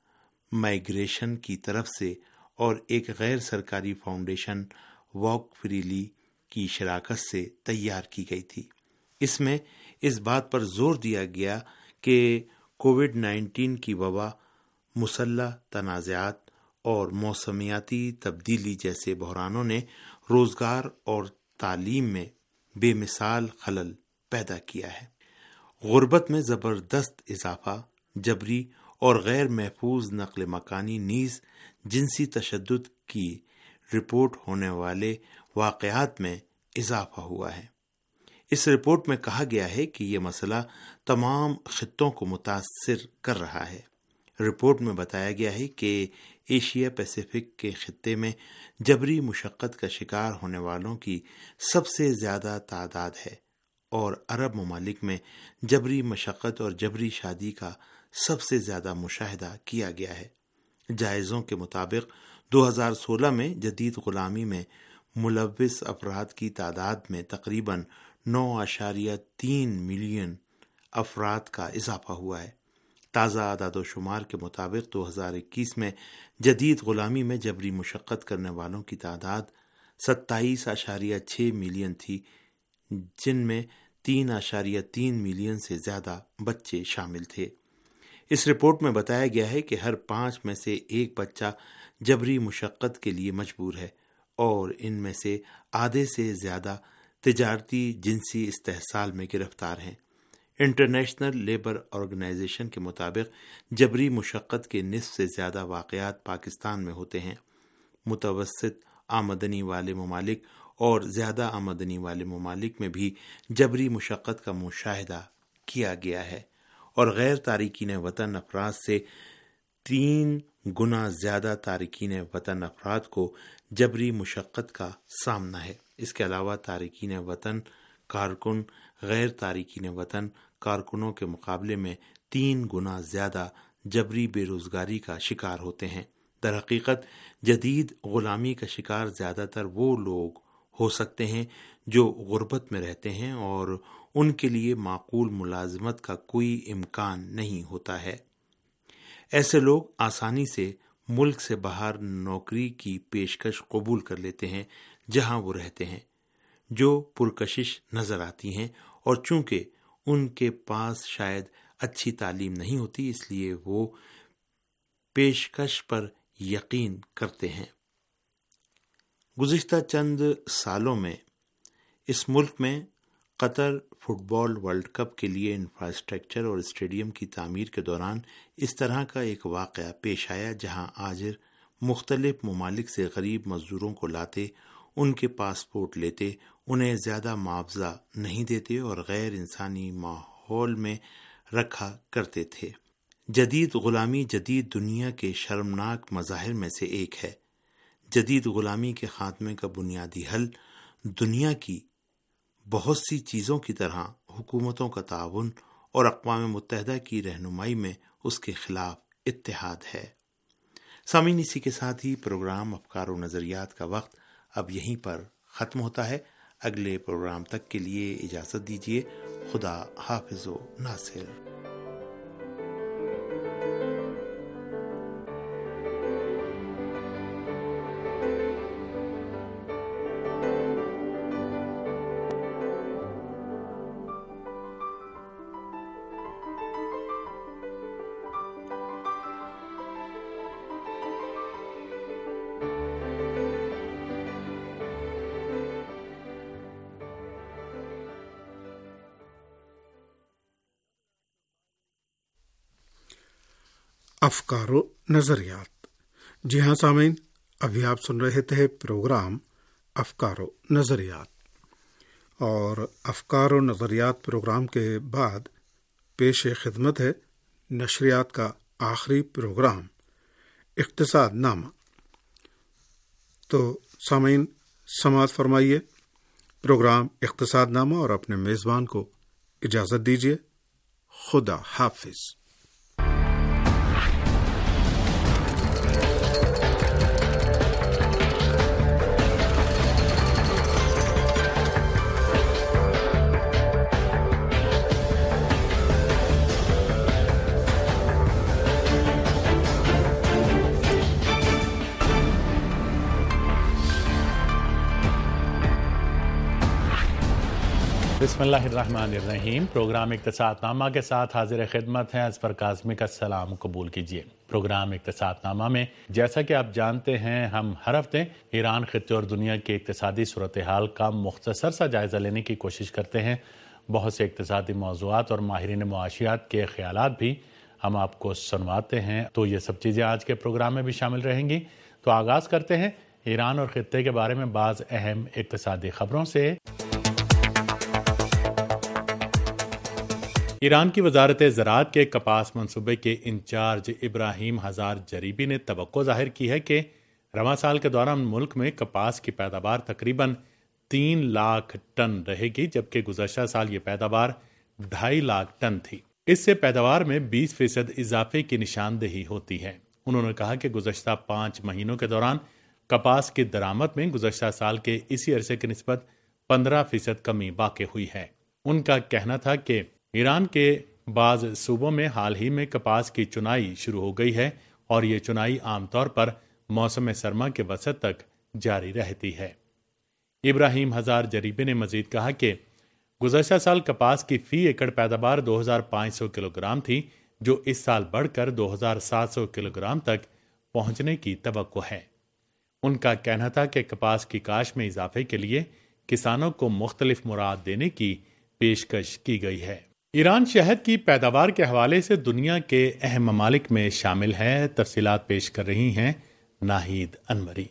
مائیگریشن کی طرف سے اور ایک غیر سرکاری فاؤنڈیشن واک فریلی کی شراکت سے تیار کی گئی تھی۔ اس میں اس بات پر زور دیا گیا کہ کووڈ-19 کی وبا مسلح تنازعات اور موسمیاتی تبدیلی جیسے بحرانوں نے روزگار اور تعلیم میں بے مثال خلل پیدا کیا ہے۔ غربت میں زبردست اضافہ، جبری اور غیر محفوظ نقل مکانی نیز جنسی تشدد کی رپورٹ ہونے والے واقعات میں اضافہ ہوا ہے۔ اس رپورٹ میں کہا گیا ہے کہ یہ مسئلہ تمام خطوں کو متاثر کر رہا ہے۔ رپورٹ میں بتایا گیا ہے کہ ایشیا پیسیفک کے خطے میں جبری مشقت کا شکار ہونے والوں کی سب سے زیادہ تعداد ہے اور عرب ممالک میں جبری مشقت اور جبری شادی کا سب سے زیادہ مشاہدہ کیا گیا ہے۔ جائزوں کے مطابق 2016 میں جدید غلامی میں ملوث افراد کی تعداد میں تقریباً 9.3 ملین افراد کا اضافہ ہوا ہے۔ تازہ اعداد و شمار کے مطابق 2021 میں جدید غلامی میں جبری مشقت کرنے والوں کی تعداد 27.6 ملین تھی، جن میں 3.3 ملین سے زیادہ بچے شامل تھے۔ اس رپورٹ میں بتایا گیا ہے کہ ہر 5 میں سے ایک بچہ جبری مشقت کے لیے مجبور ہے اور ان میں سے آدھے سے زیادہ تجارتی جنسی استحصال میں گرفتار ہیں۔ انٹرنیشنل لیبر آرگنائزیشن کے مطابق جبری مشقت کے نصف سے زیادہ واقعات پاکستان میں ہوتے ہیں۔ متوسط آمدنی والے ممالک اور زیادہ آمدنی والے ممالک میں بھی جبری مشقت کا مشاہدہ کیا گیا ہے اور غیر تارکین وطن افراد سے 3 گنا زیادہ تارکین وطن افراد کو جبری مشقت کا سامنا ہے۔ اس کے علاوہ تارکین وطن کارکن غیر تارکین وطن کارکنوں کے مقابلے میں 3 گنا زیادہ جبری بے روزگاری کا شکار ہوتے ہیں۔ در حقیقت جدید غلامی کا شکار زیادہ تر وہ لوگ ہو سکتے ہیں جو غربت میں رہتے ہیں اور ان کے لیے معقول ملازمت کا کوئی امکان نہیں ہوتا ہے۔ ایسے لوگ آسانی سے ملک سے باہر نوکری کی پیشکش قبول کر لیتے ہیں جہاں وہ رہتے ہیں، جو پرکشش نظر آتی ہیں، اور چونکہ ان کے پاس شاید اچھی تعلیم نہیں ہوتی اس لیے وہ پیشکش پر یقین کرتے ہیں۔ گزشتہ چند سالوں میں اس ملک میں Qatar football world cup کے لیے انفراسٹرکچر اور اسٹیڈیم کی تعمیر کے دوران اس طرح کا ایک واقعہ پیش آیا جہاں آجر مختلف ممالک سے غریب مزدوروں کو لاتے، ان کے پاسپورٹ لیتے، انہیں زیادہ معاوضہ نہیں دیتے اور غیر انسانی ماحول میں رکھا کرتے تھے۔ جدید غلامی جدید دنیا کے شرمناک مظاہر میں سے ایک ہے۔ جدید غلامی کے خاتمے کا بنیادی حل دنیا کی بہت سی چیزوں کی طرح حکومتوں کا تعاون اور اقوام متحدہ کی رہنمائی میں اس کے خلاف اتحاد ہے۔ سامعین، اسی کے ساتھ ہی پروگرام افکار و نظریات کا وقت اب یہیں پر ختم ہوتا ہے۔ اگلے پروگرام تک کے لیے اجازت دیجیے۔ خدا حافظ و ناصر۔ افکار و نظریات۔ جی ہاں سامعین، ابھی آپ سن رہے تھے پروگرام افکار و نظریات، اور افکار و نظریات پروگرام کے بعد پیش خدمت ہے نشریات کا آخری پروگرام اقتصاد نامہ۔ تو سامعین سماعت فرمائیے پروگرام اقتصاد نامہ اور اپنے میزبان کو اجازت دیجیے۔ خدا حافظ۔ بسم اللہ الرحمن الرحیم۔ پروگرام اقتصاد نامہ کے ساتھ حاضر خدمت ہیں اظفر کاظمی کا سلام قبول کیجیے۔ پروگرام اقتصاد نامہ میں جیسا کہ آپ جانتے ہیں ہم ہر ہفتے ایران خطے اور دنیا کی اقتصادی صورتحال کا مختصر سا جائزہ لینے کی کوشش کرتے ہیں۔ بہت سے اقتصادی موضوعات اور ماہرین معاشیات کے خیالات بھی ہم آپ کو سنواتے ہیں، تو یہ سب چیزیں آج کے پروگرام میں بھی شامل رہیں گی۔ تو آغاز کرتے ہیں ایران اور خطے کے بارے میں بعض اہم اقتصادی خبروں سے۔ ایران کی وزارت زراعت کے کپاس منصوبے کے انچارج ابراہیم ہزار جریبی نے توقع ظاہر کی ہے کہ رواں سال کے دوران ملک میں کپاس کی پیداوار تقریباً 3 لاکھ ٹن رہے گی، جبکہ گزشتہ سال یہ پیداوار 2.5 لاکھ ٹن تھی۔ اس سے پیداوار میں 20% اضافے کی نشاندہی ہوتی ہے۔ انہوں نے کہا کہ گزشتہ 5 مہینوں کے دوران کپاس کی درآمد میں گزشتہ سال کے اسی عرصے کی نسبت 15% کمی واقع ہوئی ہے۔ ان کا کہنا تھا کہ ایران کے بعض صوبوں میں حال ہی میں کپاس کی چنائی شروع ہو گئی ہے اور یہ چنائی عام طور پر موسم سرما کے وسط تک جاری رہتی ہے۔ ابراہیم ہزار جریبی نے مزید کہا کہ گزشتہ سال کپاس کی فی ایکڑ پیداوار 2500 کلو گرام تھی، جو اس سال بڑھ کر 2700 کلو گرام تک پہنچنے کی توقع ہے۔ ان کا کہنا تھا کہ کپاس کی کاشت میں اضافے کے لیے کسانوں کو مختلف مراد دینے کی پیشکش کی گئی ہے۔ ایران شہد کی پیداوار کے حوالے سے دنیا کے اہم ممالک میں شامل ہے۔ تفصیلات پیش کر رہی ہیں ناہید انوری۔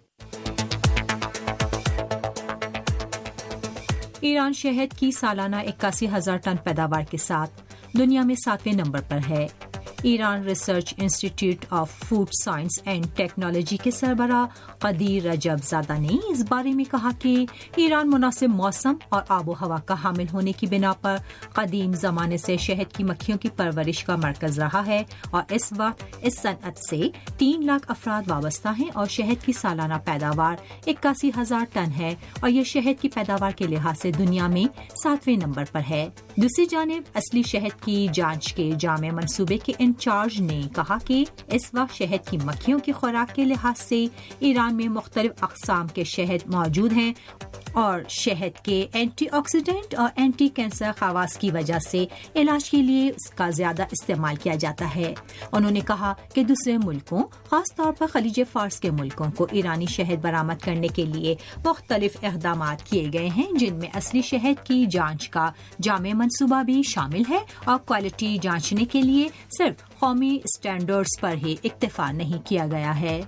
ایران شہد کی سالانہ 81,000 ٹن پیداوار کے ساتھ دنیا میں 7ویں نمبر پر ہے۔ Iran research institute of food science and technology کے سربراہ قدیر رجب زادہ نے اس بارے میں کہا کہ ایران مناسب موسم اور آب و ہوا کا حامل ہونے کی بنا پر قدیم زمانے سے شہد کی مکھیوں کی پرورش کا مرکز رہا ہے اور اس وقت اس صنعت سے 3 لاکھ افراد وابستہ ہیں اور شہد کی سالانہ پیداوار 81,000 ٹن ہے اور یہ شہد کی پیداوار کے لحاظ سے دنیا میں 7ویں نمبر پر ہے۔ دوسری جانب اصلی شہد کی جانچ کے جامع منصوبے کے انچارج نے کہا کہ اس وقت شہد کی مکھیوں کی خوراک کے لحاظ سے ایران میں مختلف اقسام کے شہد موجود ہیں اور شہد کے اینٹی آکسیڈنٹ اور اینٹی کینسر خواص کی وجہ سے علاج کے لیے اس کا زیادہ استعمال کیا جاتا ہے۔ انہوں نے کہا کہ دوسرے ملکوں خاص طور پر خلیج فارس کے ملکوں کو ایرانی شہد برآمد کرنے کے لیے مختلف اقدامات کیے گئے ہیں، جن میں اصلی شہد کی جانچ کا جامع منصوبہ بھی شامل ہے اور کوالٹی جانچنے کے لیے صرف قومی اسٹینڈرڈز پر ہی اکتفا نہیں کیا گیا ہے۔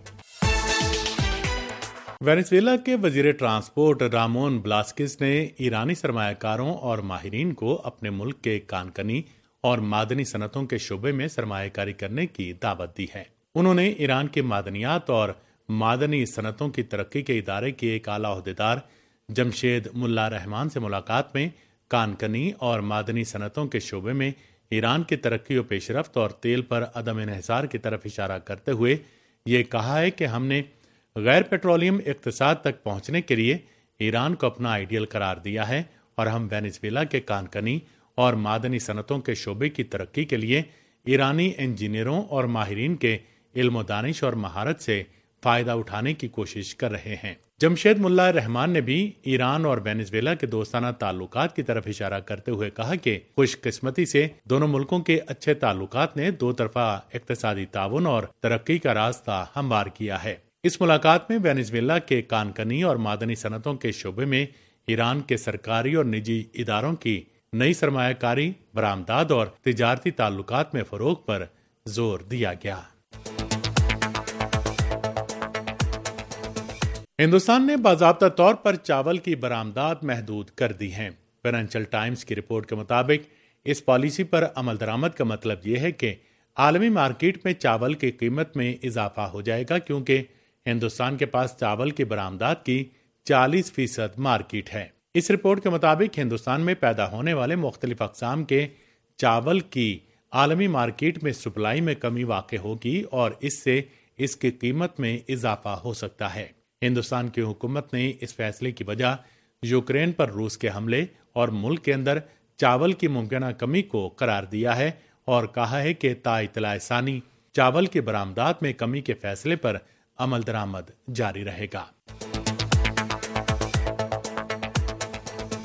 وینزویلا کے وزیر ٹرانسپورٹ رامون بلاسکس نے ایرانی سرمایہ کاروں اور ماہرین کو اپنے ملک کے کانکنی اور معدنی صنعتوں کے شعبے میں سرمایہ کاری کرنے کی دعوت دی ہے۔ انہوں نے ایران کے معدنیات اور معدنی صنعتوں کی ترقی کے ادارے کے ایک اعلیٰ عہدیدار جمشید ملا رحمان سے ملاقات میں کانکنی اور معدنی صنعتوں کے شعبے میں ایران کی ترقی و پیش رفت اور تیل پر عدم انحصار کی طرف اشارہ کرتے ہوئے یہ کہا ہے کہ ہم نے غیر پیٹرولیم اقتصاد تک پہنچنے کے لیے ایران کو اپنا آئیڈیل قرار دیا ہے اور ہم وینزویلا کے کانکنی اور معدنی صنعتوں کے شعبے کی ترقی کے لیے ایرانی انجینئروں اور ماہرین کے علم و دانش اور مہارت سے فائدہ اٹھانے کی کوشش کر رہے ہیں۔ جمشید ملا رحمان نے بھی ایران اور وینزویلا کے دوستانہ تعلقات کی طرف اشارہ کرتے ہوئے کہا کہ خوش قسمتی سے دونوں ملکوں کے اچھے تعلقات نے دو طرفہ اقتصادی تعاون اور ترقی کا راستہ ہموار کیا ہے۔ اس ملاقات میں وینزویلا کے کانکنی اور معدنی صنعتوں کے شعبے میں ایران کے سرکاری اور نجی اداروں کی نئی سرمایہ کاری، برآمدات اور تجارتی تعلقات میں فروغ پر زور دیا گیا۔ ہندوستان نے باضابطہ طور پر چاول کی برآمدات محدود کر دی ہیں۔ فائنینشل ٹائمز کی رپورٹ کے مطابق اس پالیسی پر عمل درآمد کا مطلب یہ ہے کہ عالمی مارکیٹ میں چاول کی قیمت میں اضافہ ہو جائے گا، کیونکہ ہندوستان کے پاس چاول کی برآمدات کی 40% مارکیٹ ہے۔ اس رپورٹ کے مطابق ہندوستان میں پیدا ہونے والے مختلف اقسام کے چاول کی عالمی مارکیٹ میں سپلائی میں کمی واقع ہوگی اور اس سے اس کی قیمت میں اضافہ ہو سکتا ہے۔ ہندوستان کی حکومت نے اس فیصلے کی وجہ یوکرین پر روس کے حملے اور ملک کے اندر چاول کی ممکنہ کمی کو قرار دیا ہے اور کہا ہے کہ تا اطلاع ثانی چاول کی برآمدات میں کمی کے فیصلے پر عمل درآمد جاری رہے گا۔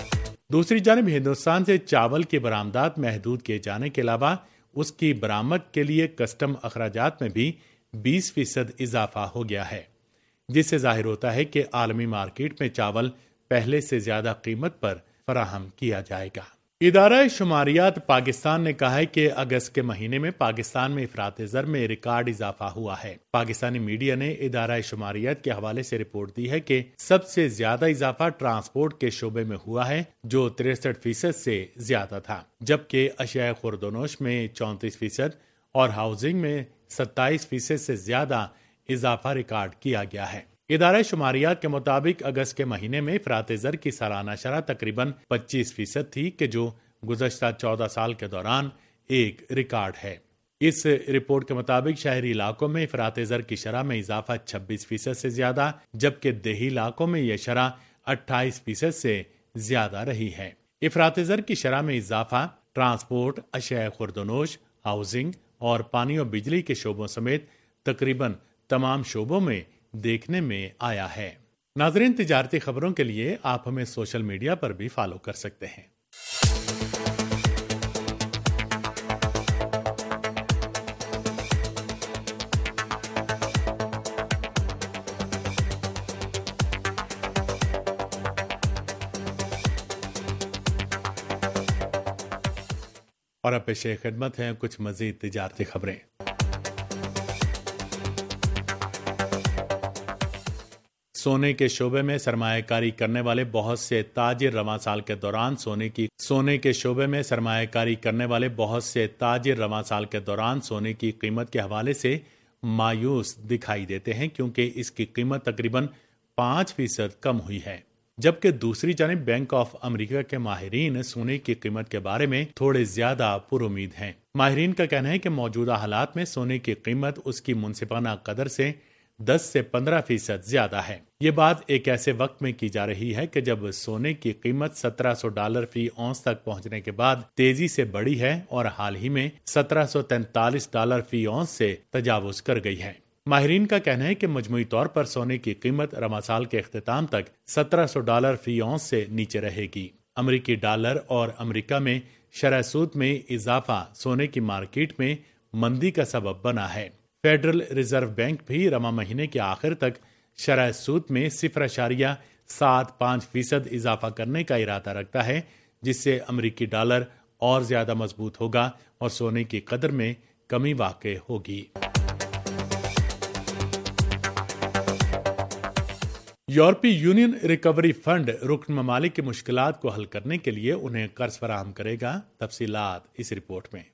دوسری جانب ہندوستان سے چاول کی برآمدات محدود کیے جانے کے علاوہ اس کی برآمد کے لیے کسٹم اخراجات میں بھی 20% اضافہ ہو گیا ہے، جس سے ظاہر ہوتا ہے کہ عالمی مارکیٹ میں چاول پہلے سے زیادہ قیمت پر فراہم کیا جائے گا۔ ادارہ شماریات پاکستان نے کہا ہے کہ اگست کے مہینے میں پاکستان میں افراط زر میں ریکارڈ اضافہ ہوا ہے۔ پاکستانی میڈیا نے ادارہ شماریات کے حوالے سے رپورٹ دی ہے کہ سب سے زیادہ اضافہ ٹرانسپورٹ کے شعبے میں ہوا ہے، جو 63% سے زیادہ تھا، جبکہ اشیاء خوردونوش میں 34% اور ہاؤسنگ میں 27% سے زیادہ اضافہ ریکارڈ کیا گیا ہے۔ ادارہ شماریات کے مطابق اگست کے مہینے میں افراط زر کی سالانہ شرح تقریباً 25% تھی، کہ جو گزشتہ 14 سال کے دوران ایک ریکارڈ ہے۔ اس رپورٹ کے مطابق شہری علاقوں میں افراط زر کی شرح میں اضافہ 26% سے زیادہ، جبکہ دیہی علاقوں میں یہ شرح 28% سے زیادہ رہی ہے۔ افراط زر کی شرح میں اضافہ ٹرانسپورٹ، اشیاء خوردونوش، ہاؤسنگ اور پانی اور بجلی کے شعبوں سمیت تقریباً تمام شعبوں میں دیکھنے میں آیا ہے۔ ناظرین، تجارتی خبروں کے لیے آپ ہمیں سوشل میڈیا پر بھی فالو کر سکتے ہیں۔ اور اب پیش خدمت ہیں کچھ مزید تجارتی خبریں۔ سونے کے شعبے میں سرمایہ کاری کرنے والے بہت سے تاجر رواں سال کے دوران سونے کے شعبے میں سرمایہ کاری کرنے والے بہت سے تاجر رواں سال کے دوران سونے کی قیمت کے حوالے سے مایوس دکھائی دیتے ہیں، کیونکہ اس کی قیمت تقریباً 5% کم ہوئی ہے، جبکہ دوسری جانب بینک آف امریکہ کے ماہرین سونے کی قیمت کے بارے میں تھوڑے زیادہ پر امید ہیں۔ ماہرین کا کہنا ہے کہ موجودہ حالات میں سونے کی قیمت اس کی منصفانہ قدر سے 10 سے 15% زیادہ ہے۔ یہ بات ایک ایسے وقت میں کی جا رہی ہے کہ جب سونے کی قیمت $1700 فی اونس تک پہنچنے کے بعد تیزی سے بڑھی ہے اور حال ہی میں $1743 فی اونس سے تجاوز کر گئی ہے۔ ماہرین کا کہنا ہے کہ مجموعی طور پر سونے کی قیمت رواں سال کے اختتام تک $1700 فی اونس سے نیچے رہے گی۔ امریکی ڈالر اور امریکہ میں شرح سود میں اضافہ سونے کی مارکیٹ میں مندی کا سبب بنا ہے۔ فیڈرل ریزرو بینک بھی رواں مہینے کے آخر تک شرح سود میں 0.75% اضافہ کرنے کا ارادہ رکھتا ہے، جس سے امریکی ڈالر اور زیادہ مضبوط ہوگا اور سونے کی قدر میں کمی واقع ہوگی۔ یورپی یونین ریکوری فنڈ رکن ممالک کی مشکلات کو حل کرنے کے لیے انہیں قرض فراہم کرے گا۔ تفصیلات اس رپورٹ میں۔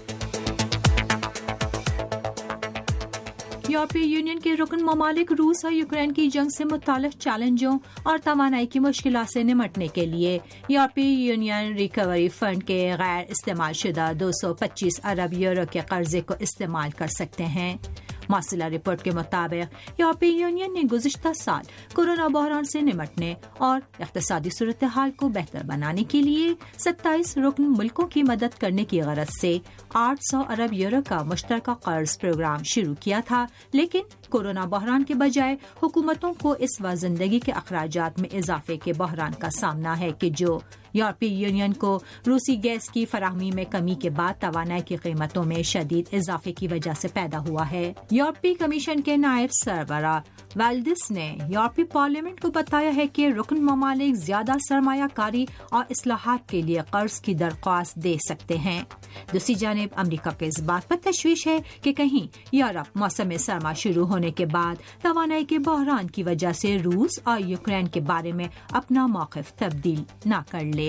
یورپی یونین کے رکن ممالک روس اور یوکرین کی جنگ سے متعلق چیلنجوں اور توانائی کی مشکلات سے نمٹنے کے لیے یورپی یونین ریکوری فنڈ کے غیر استعمال شدہ 225 ارب یورو کے قرضے کو استعمال کر سکتے ہیں۔ مارسیلا رپورٹ کے مطابق یورپی یونین نے گزشتہ سال کورونا بحران سے نمٹنے اور اقتصادی صورتحال کو بہتر بنانے کے لیے 27 رکن ملکوں کی مدد کرنے کی غرض سے 800 ارب یورو کا مشترکہ قرض پروگرام شروع کیا تھا، لیکن کورونا بحران کے بجائے حکومتوں کو اس وقت زندگی کے اخراجات میں اضافے کے بحران کا سامنا ہے کہ جو یورپی یونین کو روسی گیس کی فراہمی میں کمی کے بعد توانائی کی قیمتوں میں شدید اضافے کی وجہ سے پیدا ہوا ہے۔ یورپی کمیشن کے نائب سربراہ والڈس نے یورپی پارلیمنٹ کو بتایا ہے کہ رکن ممالک زیادہ سرمایہ کاری اور اصلاحات کے لیے قرض کی درخواست دے سکتے ہیں۔ دوسری جانب امریکہ کو اس بات پر تشویش ہے کہ کہیں یورپ موسم سرما شروع ہونے کے بعد توانائی کے بحران کی وجہ سے روس اور یوکرین کے بارے میں اپنا موقف تبدیل نہ کر لے۔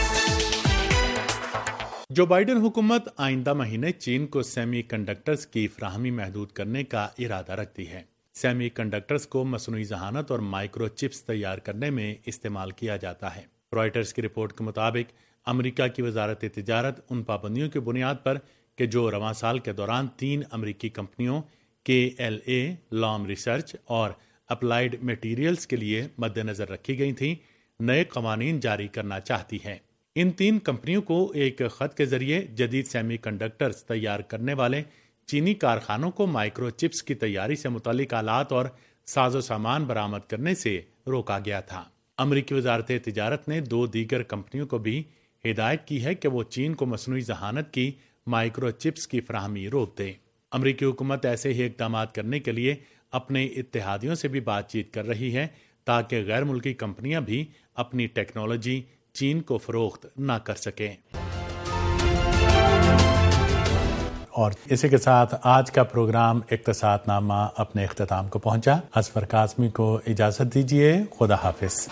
جو بائیڈن حکومت آئندہ مہینے چین کو سیمی کنڈکٹرز کی فراہمی محدود کرنے کا ارادہ رکھتی ہے۔ سیمی کنڈکٹرز کو مصنوعی ذہانت اور مائکرو چپس تیار کرنے میں استعمال کیا جاتا ہے۔ رائٹرز کی رپورٹ کے مطابق امریکہ کی وزارت تجارت ان پابندیوں کی بنیاد پر کہ جو رواں سال کے دوران 3 امریکی کمپنیوں KLA، لام ریسرچ اور اپلائیڈ میٹیریلز کے لیے مد نظر رکھی گئی تھیں، نئے قوانین جاری کرنا چاہتی ہے۔ ان 3 کمپنیوں کو ایک خط کے ذریعے جدید سیمی کنڈکٹرز تیار کرنے والے چینی کارخانوں کو مائکرو چپس کی تیاری سے متعلق آلات اور ساز و سامان برآمد کرنے سے روکا گیا تھا۔ अमरीकी वजारत तिजारत ने 2 दीगर कंपनियों को भी हिदायत की है कि वो चीन को मसनूई जहानत की माइक्रो चिप्स की फराहमी रोक दे। अमरीकी हुकूमत ऐसे ही इक़दाम करने के लिए अपने इत्तेहादियों से भी बातचीत कर रही है ताकि गैर मुल्की कंपनियां भी अपनी टेक्नोलॉजी चीन को फरोख्त न कर सकें। और इसी के साथ आज का प्रोग्राम इक्तसादनामा अपने इख्तिताम को पहुंचा। असफर काज़मी को इजाज़त दीजिए। खुदा हाफिज।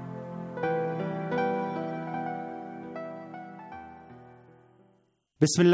बिस्मिल्लाह